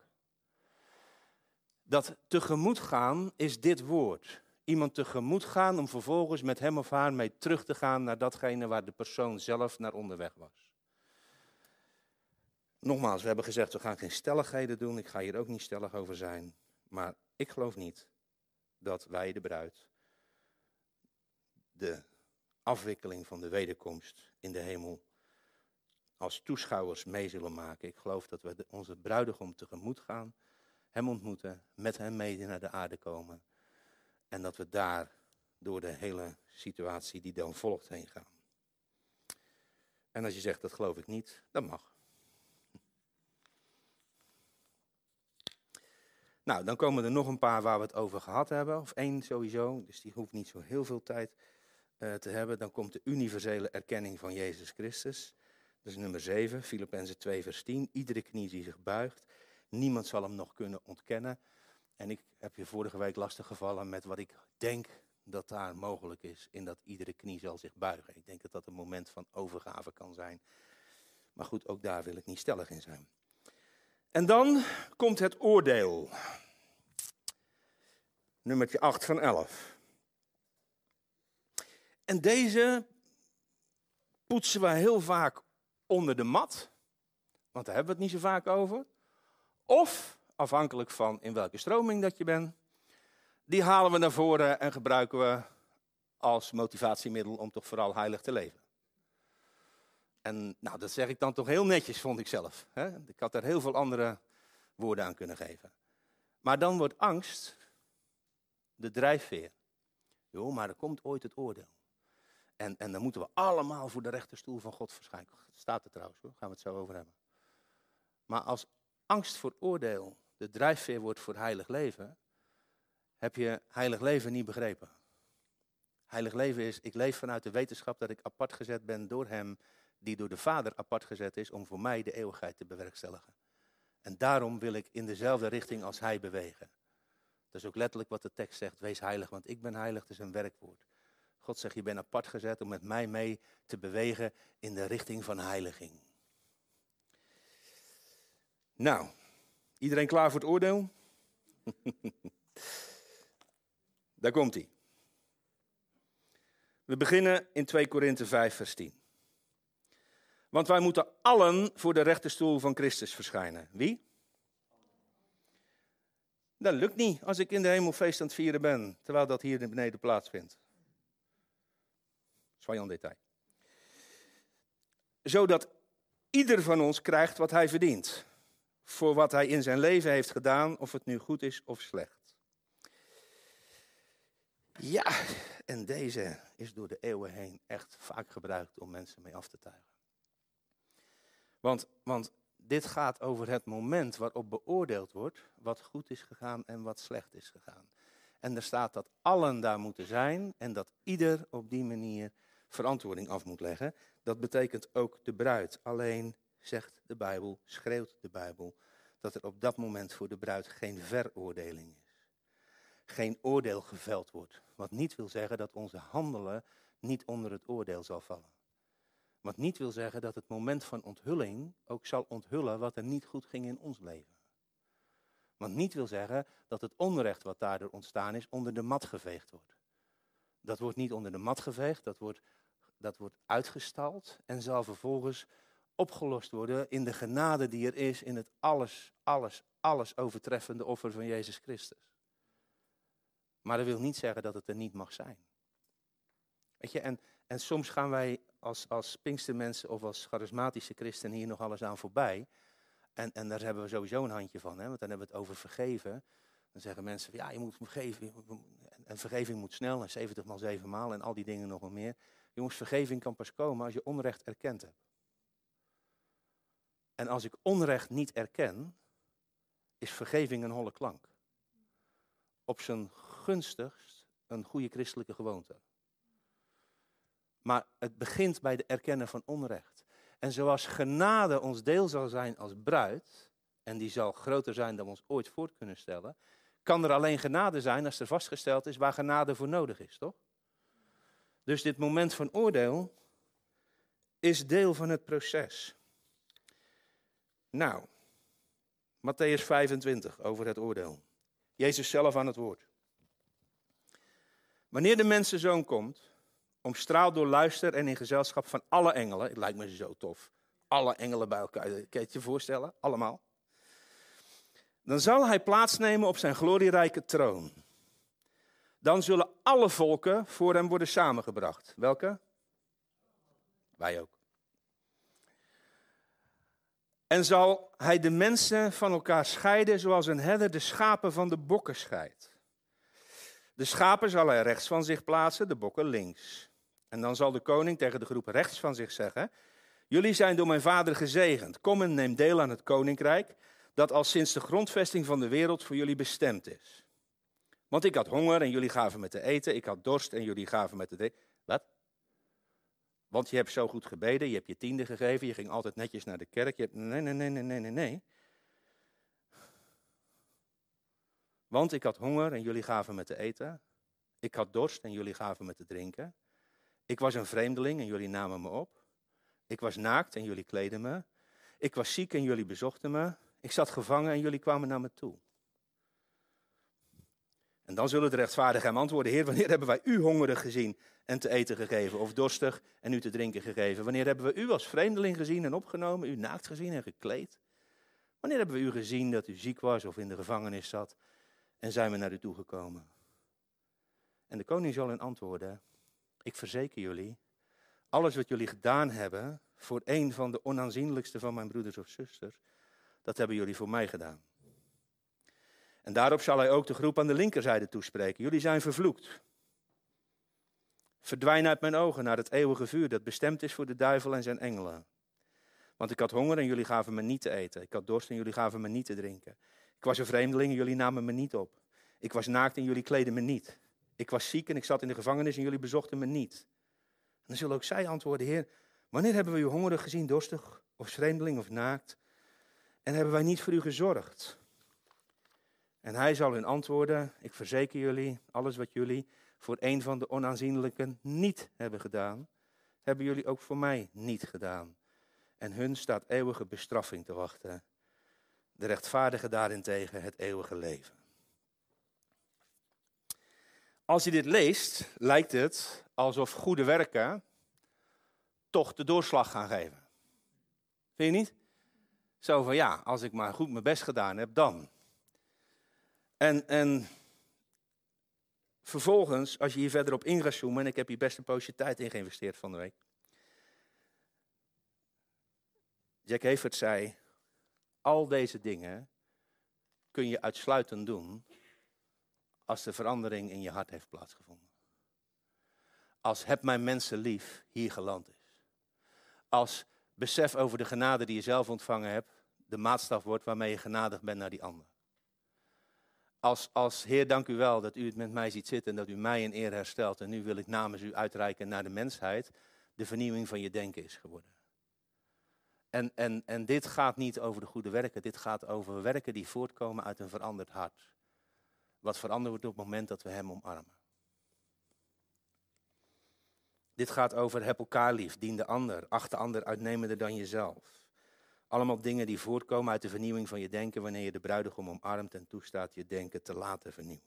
Dat tegemoet gaan is dit woord. Iemand tegemoet gaan om vervolgens met hem of haar mee terug te gaan naar datgene waar de persoon zelf naar onderweg was. Nogmaals, we hebben gezegd, we gaan geen stelligheden doen. Ik ga hier ook niet stellig over zijn. Maar ik geloof niet dat wij, de bruid, de afwikkeling van de wederkomst in de hemel als toeschouwers mee zullen maken. Ik geloof dat we de, onze bruidegom tegemoet gaan, hem ontmoeten, met hem mee naar de aarde komen. En dat we daar door de hele situatie die dan volgt heen gaan. En als je zegt, dat geloof ik niet, dat mag. Nou, dan komen er nog een paar waar we het over gehad hebben. Of één sowieso, dus die hoeft niet zo heel veel tijd uh, te hebben. Dan komt de universele erkenning van Jezus Christus. Dat is nummer zeven, Filippenzen twee vers tien. Iedere knie die zich buigt. Niemand zal hem nog kunnen ontkennen. En ik heb je vorige week lastig gevallen met wat ik denk dat daar mogelijk is. In dat iedere knie zal zich buigen. Ik denk dat dat een moment van overgave kan zijn. Maar goed, ook daar wil ik niet stellig in zijn. En dan komt het oordeel. Nummertje acht van elf. En deze poetsen we heel vaak onder de mat. Want daar hebben we het niet zo vaak over. Of, afhankelijk van in welke stroming dat je bent, die halen we naar voren en gebruiken we als motivatiemiddel om toch vooral heilig te leven. En nou, dat zeg ik dan toch heel netjes, vond ik zelf. Hè? Ik had er heel veel andere woorden aan kunnen geven. Maar dan wordt angst de drijfveer. Jo, maar er komt ooit het oordeel. En, en dan moeten we allemaal voor de rechterstoel van God verschijnen. Dat staat er trouwens, hoor. Daar gaan we het zo over hebben. Maar als angst voor oordeel de drijfveer wordt voor heilig leven, heb je heilig leven niet begrepen. Heilig leven is, ik leef vanuit de wetenschap dat ik apart gezet ben door hem, die door de Vader apart gezet is om voor mij de eeuwigheid te bewerkstelligen. En daarom wil ik in dezelfde richting als hij bewegen. Dat is ook letterlijk wat de tekst zegt, wees heilig, want ik ben heilig, dat is een werkwoord. God zegt, je bent apart gezet om met mij mee te bewegen in de richting van heiliging. Nou, iedereen klaar voor het oordeel? Daar komt hij. We beginnen in twee Korinthe vijf vers tien. Want wij moeten allen voor de rechterstoel van Christus verschijnen. Wie? Dat lukt niet als ik in de hemel feest aan het vieren ben, terwijl dat hier beneden plaatsvindt. Soyons detail. Zodat ieder van ons krijgt wat hij verdient. Voor wat hij in zijn leven heeft gedaan, of het nu goed is of slecht. Ja, en deze is door de eeuwen heen echt vaak gebruikt om mensen mee af te tuigen. Want, want dit gaat over het moment waarop beoordeeld wordt wat goed is gegaan en wat slecht is gegaan. En er staat dat allen daar moeten zijn en dat ieder op die manier verantwoording af moet leggen. Dat betekent ook de bruid. Alleen zegt de Bijbel, schreeuwt de Bijbel, dat er op dat moment voor de bruid geen veroordeling is. Geen oordeel geveld wordt. Wat niet wil zeggen dat onze handelen niet onder het oordeel zal vallen. Wat niet wil zeggen dat het moment van onthulling ook zal onthullen wat er niet goed ging in ons leven. Want niet wil zeggen dat het onrecht wat daardoor ontstaan is onder de mat geveegd wordt. Dat wordt niet onder de mat geveegd, dat wordt, dat wordt uitgestald en zal vervolgens opgelost worden in de genade die er is in het alles, alles, alles overtreffende offer van Jezus Christus. Maar dat wil niet zeggen dat het er niet mag zijn. Weet je, en, en soms gaan wij als, als Pinkstermensen of als charismatische christenen hier nog alles aan voorbij. En, en daar hebben we sowieso een handje van, hè? Want dan hebben we het over vergeven. Dan zeggen mensen, ja, je moet vergeven. En vergeving moet snel, en zeventig maal zeven maal en al die dingen nog wel meer. Jongens, vergeving kan pas komen als je onrecht erkend hebt. En als ik onrecht niet erken, is vergeving een holle klank. Op zijn gunstigst een goede christelijke gewoonte. Maar het begint bij de erkennen van onrecht. En zoals genade ons deel zal zijn als bruid, en die zal groter zijn dan we ons ooit voor kunnen stellen, kan er alleen genade zijn als er vastgesteld is waar genade voor nodig is, toch? Dus dit moment van oordeel is deel van het proces. Nou, Mattheüs vijfentwintig over het oordeel. Jezus zelf aan het woord. Wanneer de mensenzoon komt, omstraald door luister en in gezelschap van alle engelen, het lijkt me zo tof, Alle engelen bij elkaar. Kun je het je voorstellen? Allemaal. Dan zal hij plaatsnemen op zijn glorierijke troon. Dan zullen alle volken voor hem worden samengebracht. Welke? Wij ook. En zal hij de mensen van elkaar scheiden zoals een herder de schapen van de bokken scheidt. De schapen zal hij rechts van zich plaatsen, de bokken links. En dan zal de koning tegen de groep rechts van zich zeggen: jullie zijn door mijn vader gezegend. Kom en neem deel aan het koninkrijk dat al sinds de grondvesting van de wereld voor jullie bestemd is. Want ik had honger en jullie gaven me te eten. Ik had dorst en jullie gaven me te drinken. Wat? Want je hebt zo goed gebeden, je hebt je tiende gegeven, je ging altijd netjes naar de kerk. Je hebt... Nee, nee, nee, nee, nee, nee, nee. Want ik had honger en jullie gaven me te eten. Ik had dorst en jullie gaven me te drinken. Ik was een vreemdeling en jullie namen me op. Ik was naakt en jullie kleden me. Ik was ziek en jullie bezochten me. Ik zat gevangen en jullie kwamen naar me toe. En dan zullen de rechtvaardigen hem antwoorden: Heer, wanneer hebben wij u hongerig gezien en te eten gegeven? Of dorstig en u te drinken gegeven? Wanneer hebben we u als vreemdeling gezien en opgenomen, u naakt gezien en gekleed? Wanneer hebben we u gezien dat u ziek was of in de gevangenis zat en zijn we naar u toegekomen? En de koning zal hen antwoorden: ik verzeker jullie, alles wat jullie gedaan hebben voor een van de onaanzienlijkste van mijn broeders of zusters, dat hebben jullie voor mij gedaan. En daarop zal hij ook de groep aan de linkerzijde toespreken: jullie zijn vervloekt. Verdwijn uit mijn ogen naar het eeuwige vuur dat bestemd is voor de duivel en zijn engelen. Want ik had honger en jullie gaven me niet te eten. Ik had dorst en jullie gaven me niet te drinken. Ik was een vreemdeling en jullie namen me niet op. Ik was naakt en jullie kleden me niet. Ik was ziek en ik zat in de gevangenis en jullie bezochten me niet. En dan zullen ook zij antwoorden: Heer, wanneer hebben we u hongerig gezien, dorstig of vreemdeling of naakt? En hebben wij niet voor u gezorgd? En hij zal hun antwoorden: ik verzeker jullie, alles wat jullie voor een van de onaanzienlijken niet hebben gedaan, hebben jullie ook voor mij niet gedaan. En hun staat eeuwige bestraffing te wachten. De rechtvaardigen daarentegen het eeuwige leven. Als je dit leest, lijkt het alsof goede werken toch de doorslag gaan geven. Vind je niet? Zo van ja, als ik maar goed mijn best gedaan heb, dan. En, en vervolgens, als je hier verder op in gaat zoomen, en ik heb hier best een poosje tijd in geïnvesteerd van de week. Jack Hayford zei: al deze dingen kun je uitsluitend doen als de verandering in je hart heeft plaatsgevonden. Als heb mijn mensen lief hier geland is. Als besef over de genade die je zelf ontvangen hebt de maatstaf wordt waarmee je genadig bent naar die ander. Als, als Heer, dank u wel dat u het met mij ziet zitten en dat u mij in eer herstelt. En nu wil ik namens u uitreiken naar de mensheid. De vernieuwing van je denken is geworden. En, en, en dit gaat niet over de goede werken. Dit gaat over werken die voortkomen uit een veranderd hart. Wat veranderd wordt op het moment dat we hem omarmen. Dit gaat over heb elkaar lief, dien de ander, acht de ander uitnemender dan jezelf. Allemaal dingen die voortkomen uit de vernieuwing van je denken wanneer je de bruidegom omarmt en toestaat je denken te laten vernieuwen.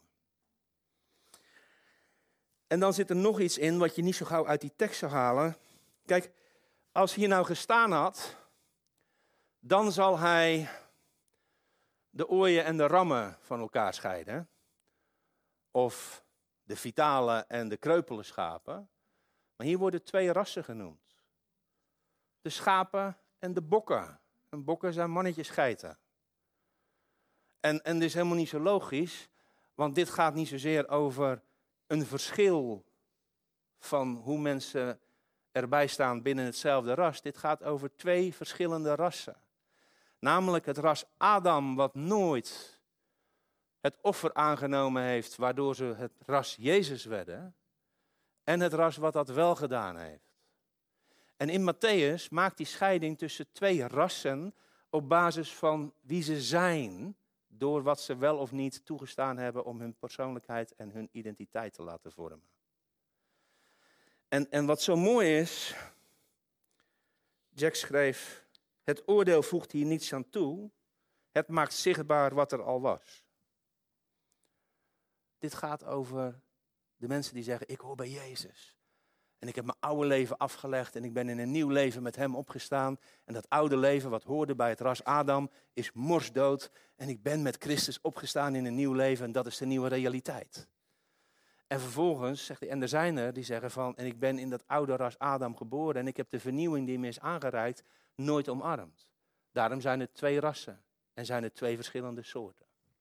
En dan zit er nog iets in wat je niet zo gauw uit die tekst zou halen. Kijk, als hier nou gestaan had, dan zal hij de ooien en de rammen van elkaar scheiden. Of de vitale en de kreupele schapen. Maar hier worden twee rassen genoemd. De schapen en de bokken. En bokken zijn mannetjes geiten. En, en dit is helemaal niet zo logisch, want dit gaat niet zozeer over een verschil van hoe mensen erbij staan binnen hetzelfde ras. Dit gaat over twee verschillende rassen. Namelijk het ras Adam, wat nooit het offer aangenomen heeft, waardoor ze het ras Jezus werden. En het ras wat dat wel gedaan heeft. En in Matthäus maakt die scheiding tussen twee rassen op basis van wie ze zijn, door wat ze wel of niet toegestaan hebben om hun persoonlijkheid en hun identiteit te laten vormen. En, en wat zo mooi is, Jack schreef, het oordeel voegt hier niets aan toe, het maakt zichtbaar wat er al was. Dit gaat over de mensen die zeggen, ik hoor bij Jezus. En ik heb mijn oude leven afgelegd en ik ben in een nieuw leven met hem opgestaan. En dat oude leven wat hoorde bij het ras Adam is morsdood. En ik ben met Christus opgestaan in een nieuw leven en dat is de nieuwe realiteit. En vervolgens zegt hij, en er zijn er die zeggen van, en ik ben in dat oude ras Adam geboren en ik heb de vernieuwing die me is aangereikt nooit omarmd. Daarom zijn er twee rassen en zijn er twee verschillende soorten.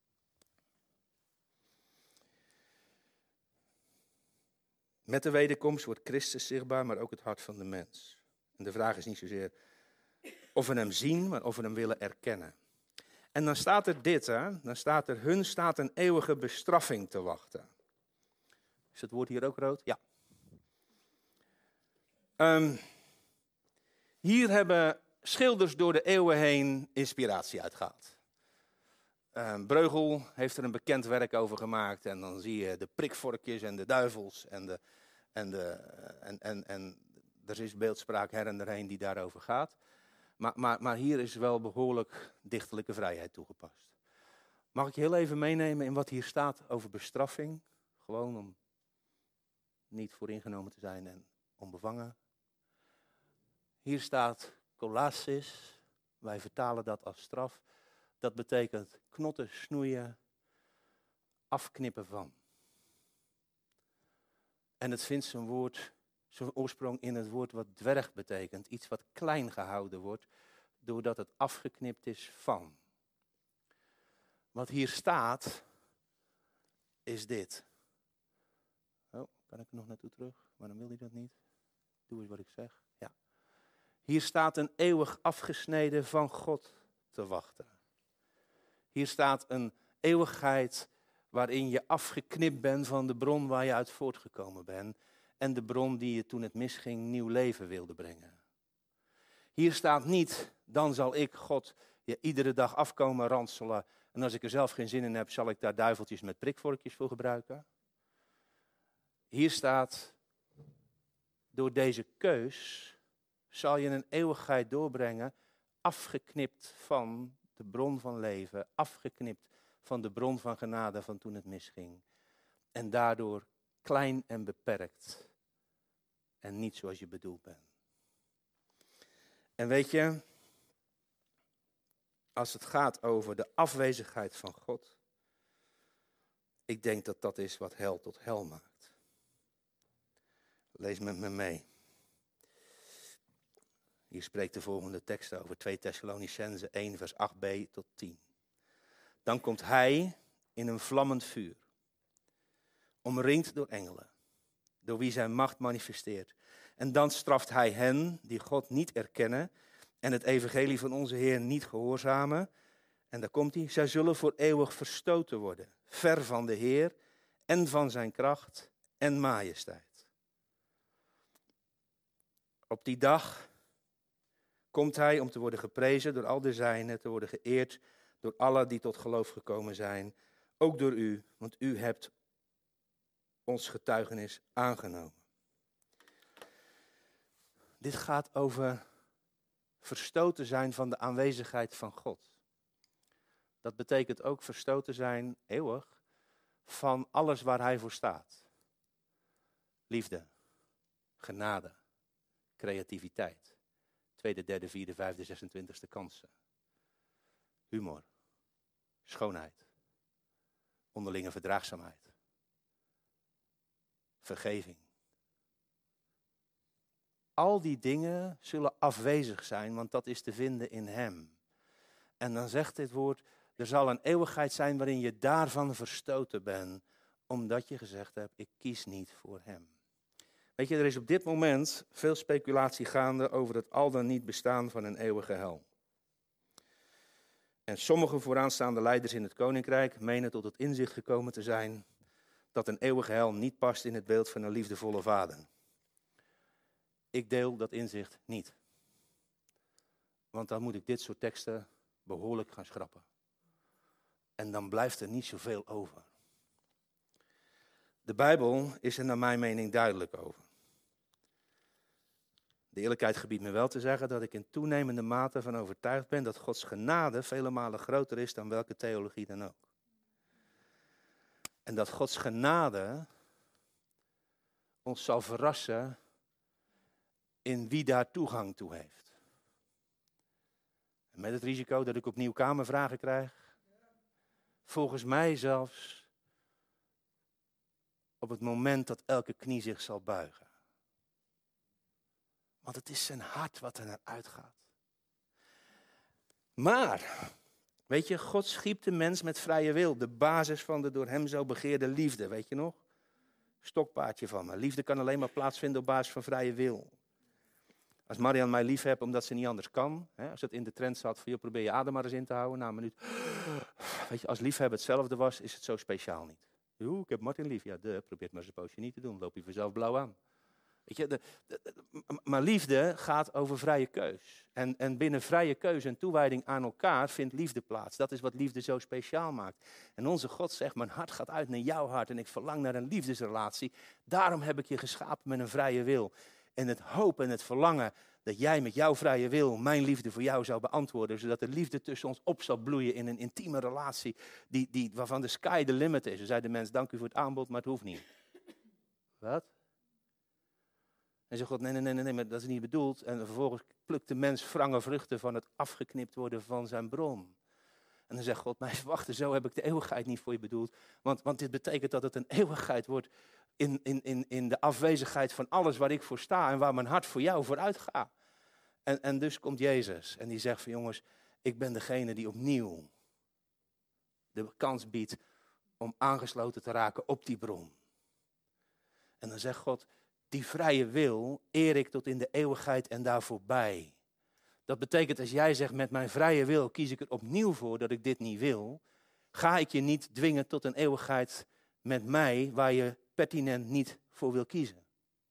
Met de wederkomst wordt Christus zichtbaar, maar ook het hart van de mens. En de vraag is niet zozeer of we hem zien, maar of we hem willen erkennen. En dan staat er dit, hè? Dan staat er, hun staat een eeuwige bestraffing te wachten. Is het woord hier ook rood? Ja. Um, hier hebben schilders door de eeuwen heen inspiratie uitgehaald. Um, Breugel heeft er een bekend werk over gemaakt. En dan zie je de prikvorkjes en de duivels. En, de, en, de, en, en, en er is beeldspraak her en derheen die daarover gaat. Maar, maar, maar hier is wel behoorlijk dichterlijke vrijheid toegepast. Mag ik je heel even meenemen in wat hier staat over bestraffing? Gewoon om niet vooringenomen te zijn en onbevangen. Hier staat kolasis. Wij vertalen dat als straf. Dat betekent knotten, snoeien, afknippen van. En het vindt zijn woord, zijn oorsprong in het woord wat dwerg betekent. Iets wat klein gehouden wordt, doordat het afgeknipt is van. Wat hier staat, is dit. Oh, kan ik er nog naartoe terug? Waarom wil hij dat niet? Doe eens wat ik zeg. Ja. Hier staat een eeuwig afgesneden van God te wachten. Hier staat een eeuwigheid waarin je afgeknipt bent van de bron waar je uit voortgekomen bent. En de bron die je toen het misging nieuw leven wilde brengen. Hier staat niet, dan zal ik God je iedere dag afkomen ranselen. En als ik er zelf geen zin in heb, zal ik daar duiveltjes met prikvorkjes voor gebruiken. Hier staat, door deze keus zal je een eeuwigheid doorbrengen, afgeknipt van de bron van leven, afgeknipt van de bron van genade van toen het misging. En daardoor klein en beperkt en niet zoals je bedoeld bent. En weet je, als het gaat over de afwezigheid van God, ik denk dat dat is wat hel tot hel maakt. Lees met me mee. Hier spreekt de volgende tekst over, twee Thessalonicenzen één vers acht b tot tien. Dan komt hij in een vlammend vuur, omringd door engelen, door wie zijn macht manifesteert. En dan straft hij hen die God niet erkennen en het evangelie van onze Heer niet gehoorzamen. En daar komt hij, zij zullen voor eeuwig verstoten worden, ver van de Heer en van zijn kracht en majesteit. Op die dag komt hij om te worden geprezen door al de zijnen, te worden geëerd door allen die tot geloof gekomen zijn. Ook door u, want u hebt ons getuigenis aangenomen. Dit gaat over verstoten zijn van de aanwezigheid van God. Dat betekent ook verstoten zijn, eeuwig, van alles waar hij voor staat. Liefde, genade, creativiteit. Tweede, derde, vierde, vijfde, zesentwintigste kansen. Humor, schoonheid, onderlinge verdraagzaamheid, vergeving. Al die dingen zullen afwezig zijn, want dat is te vinden in hem. En dan zegt dit woord, er zal een eeuwigheid zijn waarin je daarvan verstoten bent, omdat je gezegd hebt, ik kies niet voor hem. Weet je, er is op dit moment veel speculatie gaande over het al dan niet bestaan van een eeuwige hel. En sommige vooraanstaande leiders in het koninkrijk menen tot het inzicht gekomen te zijn dat een eeuwige hel niet past in het beeld van een liefdevolle vader. Ik deel dat inzicht niet. Want dan moet ik dit soort teksten behoorlijk gaan schrappen. En dan blijft er niet zoveel over. De Bijbel is er naar mijn mening duidelijk over. De eerlijkheid gebiedt me wel te zeggen dat ik in toenemende mate van overtuigd ben dat Gods genade vele malen groter is dan welke theologie dan ook. En dat Gods genade ons zal verrassen in wie daar toegang toe heeft. En met het risico dat ik opnieuw kamervragen krijg. Volgens mij zelfs op het moment dat elke knie zich zal buigen. Want het is zijn hart wat er naar uitgaat. Maar, weet je, God schiep de mens met vrije wil. De basis van de door hem zo begeerde liefde, weet je nog? Stokpaardje van me. Liefde kan alleen maar plaatsvinden op basis van vrije wil. Als Marian mij lief heeft omdat ze niet anders kan. Hè, als het in de trend zat van, joh, probeer je adem maar eens in te houden. Na een minuut. Weet je, als liefhebben hetzelfde was, is het zo speciaal niet. Oeh, ik heb Martin lief. Ja, de, probeer het maar eens een poosje niet te doen. Loop je vanzelf blauw aan. Weet je, de, de, de, maar liefde gaat over vrije keus. En, en binnen vrije keus en toewijding aan elkaar vindt liefde plaats. Dat is wat liefde zo speciaal maakt. En onze God zegt, mijn hart gaat uit naar jouw hart en ik verlang naar een liefdesrelatie. Daarom heb ik je geschapen met een vrije wil. En het hoop en het verlangen dat jij met jouw vrije wil mijn liefde voor jou zou beantwoorden. Zodat de liefde tussen ons op zal bloeien in een intieme relatie die, die, waarvan de sky the limit is. Dan zei de mens, dank u voor het aanbod, maar het hoeft niet. Wat? En zegt God, nee, nee, nee, nee, maar dat is niet bedoeld. En vervolgens plukt de mens wrange vruchten van het afgeknipt worden van zijn bron. En dan zegt God, maar wacht, zo heb ik de eeuwigheid niet voor je bedoeld. Want, want dit betekent dat het een eeuwigheid wordt in, in, in, in de afwezigheid van alles waar ik voor sta en waar mijn hart voor jou vooruit gaat. En, en dus komt Jezus en die zegt van jongens, ik ben degene die opnieuw de kans biedt om aangesloten te raken op die bron. En dan zegt God, die vrije wil eer ik tot in de eeuwigheid en daar voorbij. Dat betekent als jij zegt met mijn vrije wil kies ik er opnieuw voor dat ik dit niet wil. Ga ik je niet dwingen tot een eeuwigheid met mij waar je pertinent niet voor wil kiezen.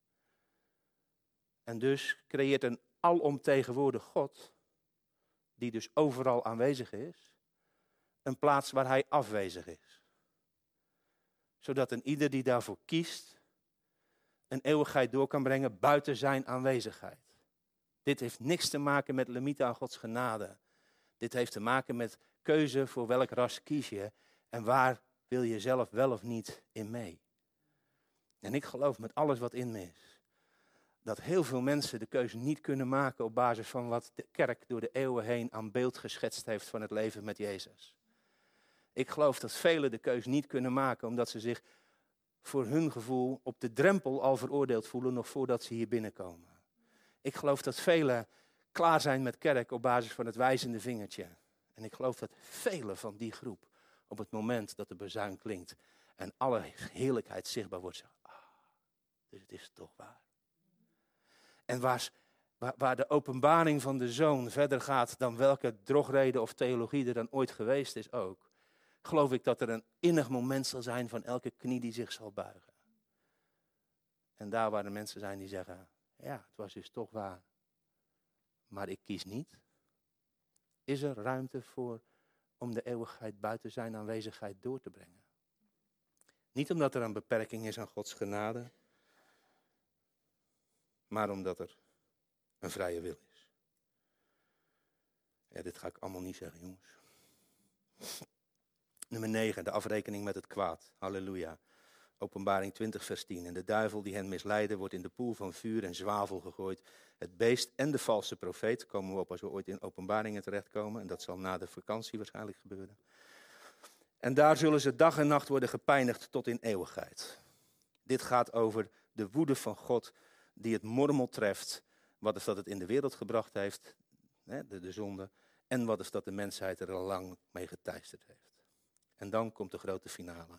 En dus creëert een alomtegenwoordig God, die dus overal aanwezig is, een plaats waar hij afwezig is. Zodat een ieder die daarvoor kiest, een eeuwigheid door kan brengen buiten zijn aanwezigheid. Dit heeft niks te maken met limieten aan Gods genade. Dit heeft te maken met keuze voor welk ras kies je en waar wil je zelf wel of niet in mee. En ik geloof met alles wat in me is, dat heel veel mensen de keuze niet kunnen maken op basis van wat de kerk door de eeuwen heen aan beeld geschetst heeft van het leven met Jezus. Ik geloof dat velen de keuze niet kunnen maken omdat ze zich voor hun gevoel op de drempel al veroordeeld voelen nog voordat ze hier binnenkomen. Ik geloof dat velen klaar zijn met kerk op basis van het wijzende vingertje. En ik geloof dat velen van die groep op het moment dat de bazuin klinkt en alle heerlijkheid zichtbaar wordt, zeggen, ah, dus het is toch waar. En waar, waar, waar de openbaring van de Zoon verder gaat dan welke drogreden of theologie er dan ooit geweest is ook, geloof ik dat er een innig moment zal zijn van elke knie die zich zal buigen. En daar waar er mensen zijn die zeggen, ja, het was dus toch waar, maar ik kies niet. Is er ruimte voor om de eeuwigheid buiten zijn aanwezigheid door te brengen? Niet omdat er een beperking is aan Gods genade, maar omdat er een vrije wil is. Ja, dit ga ik allemaal niet zeggen, jongens. Nummer negen, de afrekening met het kwaad. Halleluja. Openbaring twintig vers tien. En de duivel die hen misleidde wordt in de poel van vuur en zwavel gegooid. Het beest en de valse profeet komen we op als we ooit in openbaringen terechtkomen. En dat zal na de vakantie waarschijnlijk gebeuren. En daar zullen ze dag en nacht worden gepijnigd tot in eeuwigheid. Dit gaat over de woede van God die het mormel treft. Wat is dat het in de wereld gebracht heeft, de, de zonde. En wat is dat de mensheid er al lang mee geteisterd heeft. En dan komt de grote finale.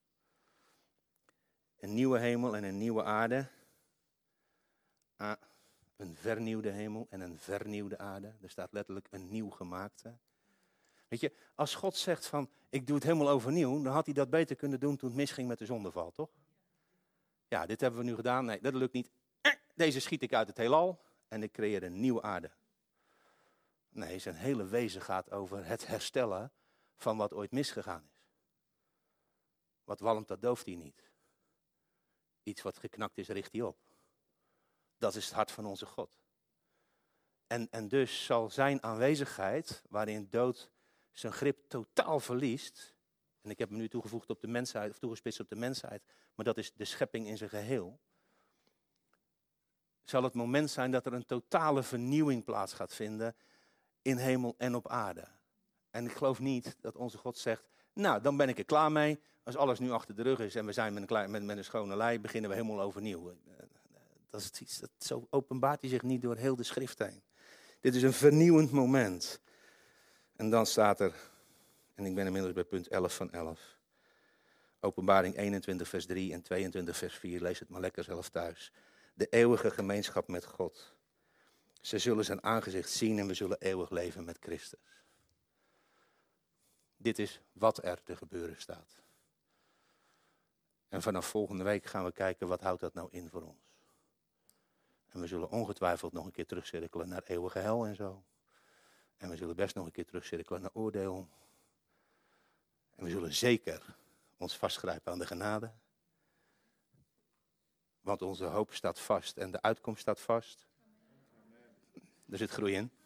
Een nieuwe hemel en een nieuwe aarde. Ah, een vernieuwde hemel en een vernieuwde aarde. Er staat letterlijk een nieuw gemaakte. Weet je, als God zegt van, ik doe het helemaal overnieuw, dan had hij dat beter kunnen doen toen het misging met de zondeval, toch? Ja, dit hebben we nu gedaan. Nee, dat lukt niet. Deze schiet ik uit het heelal en ik creëer een nieuwe aarde. Nee, zijn hele wezen gaat over het herstellen van wat ooit misgegaan is. Wat walmt, dat dooft hij niet. Iets wat geknakt is, richt hij op. Dat is het hart van onze God. En, en dus zal zijn aanwezigheid, waarin dood zijn grip totaal verliest, en ik heb hem nu toegevoegd op de mensheid, of toegespitst op de mensheid, maar dat is de schepping in zijn geheel. zal het moment zijn dat er een totale vernieuwing plaats gaat vinden in hemel en op aarde. En ik geloof niet dat onze God zegt, nou dan ben ik er klaar mee. Als alles nu achter de rug is en we zijn met een, klein, met, met een schone lei, beginnen we helemaal overnieuw. Dat is iets, dat, zo openbaart hij zich niet door heel de schrift heen. Dit is een vernieuwend moment. En dan staat er, en ik ben inmiddels bij punt elf van elf. Openbaring eenentwintig vers drie en tweeëntwintig vers vier. Lees het maar lekker zelf thuis. De eeuwige gemeenschap met God. Ze zullen zijn aangezicht zien en we zullen eeuwig leven met Christus. Dit is wat er te gebeuren staat. En vanaf volgende week gaan we kijken wat houdt dat nou in voor ons. En we zullen ongetwijfeld nog een keer terugcirkelen naar eeuwige hel en zo. En we zullen best nog een keer terugcirkelen naar oordeel. En we zullen zeker ons vastgrijpen aan de genade. Want onze hoop staat vast en de uitkomst staat vast. Er zit groei in.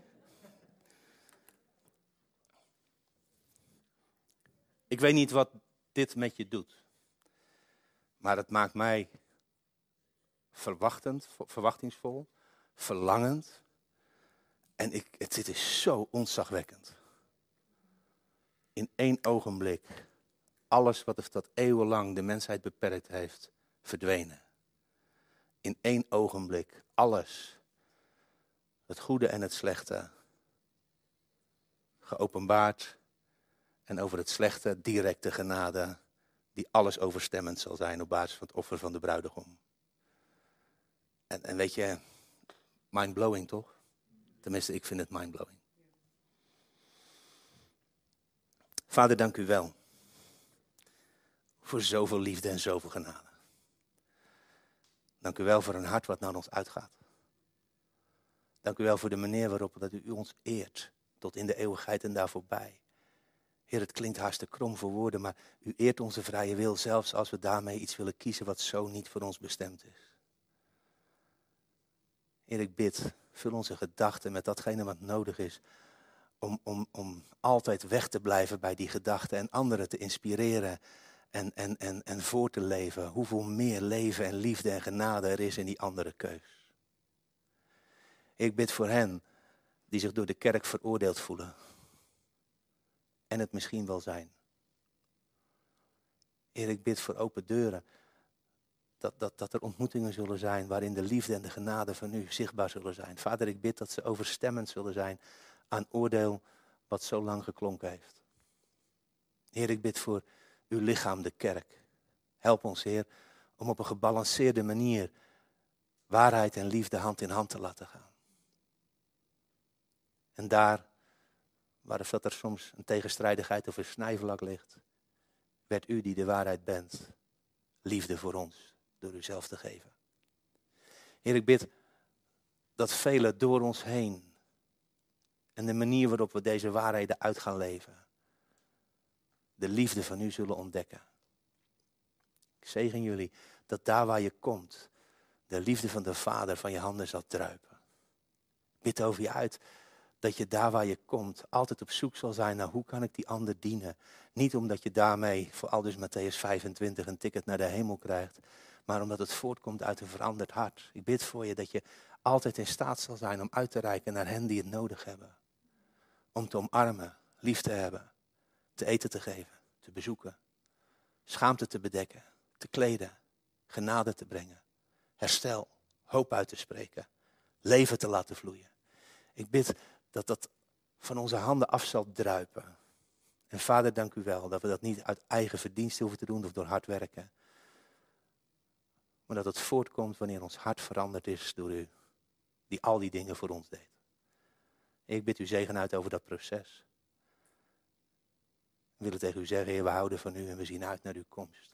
Ik weet niet wat dit met je doet. Maar het maakt mij verwachtend, verwachtingsvol, verlangend. En ik, het, dit is zo ontzagwekkend. In één ogenblik, alles wat dat eeuwenlang de mensheid beperkt heeft, verdwenen. In één ogenblik, alles, het goede en het slechte, geopenbaard. En over het slechte, directe genade, die alles overstemmend zal zijn op basis van het offer van de bruidegom. En, en weet je, mindblowing toch? Tenminste, ik vind het mindblowing. Vader, dank u wel. Voor zoveel liefde en zoveel genade. Dank u wel voor een hart wat naar ons uitgaat. Dank u wel voor de manier waarop dat u ons eert. Tot in de eeuwigheid en daar voorbij. Heer, het klinkt hartstikke krom voor woorden, maar u eert onze vrije wil, zelfs als we daarmee iets willen kiezen wat zo niet voor ons bestemd is. Heer, ik bid, vul onze gedachten met datgene wat nodig is, om, om, om altijd weg te blijven bij die gedachten en anderen te inspireren en, en, en, en voor te leven. Hoeveel meer leven en liefde en genade er is in die andere keus. Ik bid voor hen die zich door de kerk veroordeeld voelen. En het misschien wel zijn. Heer, ik bid voor open deuren. Dat, dat, dat er ontmoetingen zullen zijn waarin de liefde en de genade van u zichtbaar zullen zijn. Vader, ik bid dat ze overstemmend zullen zijn aan oordeel wat zo lang geklonken heeft. Heer, ik bid voor uw lichaam, de kerk. Help ons, Heer, om op een gebalanceerde manier waarheid en liefde hand in hand te laten gaan. En daar, waar er soms een tegenstrijdigheid of een snijvlak ligt, werd u die de waarheid bent, liefde voor ons, door uzelf te geven. Heer, ik bid dat velen door ons heen en de manier waarop we deze waarheden uit gaan leven, de liefde van u zullen ontdekken. Ik zegen jullie dat daar waar je komt, de liefde van de Vader van je handen zal druipen. Ik bid over je uit dat je daar waar je komt altijd op zoek zal zijn naar hoe kan ik die ander dienen. Niet omdat je daarmee, vooral dus Matthäus vijfentwintig, een ticket naar de hemel krijgt. Maar omdat het voortkomt uit een veranderd hart. Ik bid voor je dat je altijd in staat zal zijn om uit te reiken naar hen die het nodig hebben. Om te omarmen, lief te hebben, te eten te geven, te bezoeken. Schaamte te bedekken, te kleden, genade te brengen. Herstel, hoop uit te spreken, leven te laten vloeien. Ik bid dat dat van onze handen af zal druipen. En Vader, dank u wel dat we dat niet uit eigen verdienste hoeven te doen of door hard werken. Maar dat het voortkomt wanneer ons hart veranderd is door u, die al die dingen voor ons deed. Ik bid u zegen uit over dat proces. We willen tegen u zeggen, Heer, we houden van u en we zien uit naar uw komst.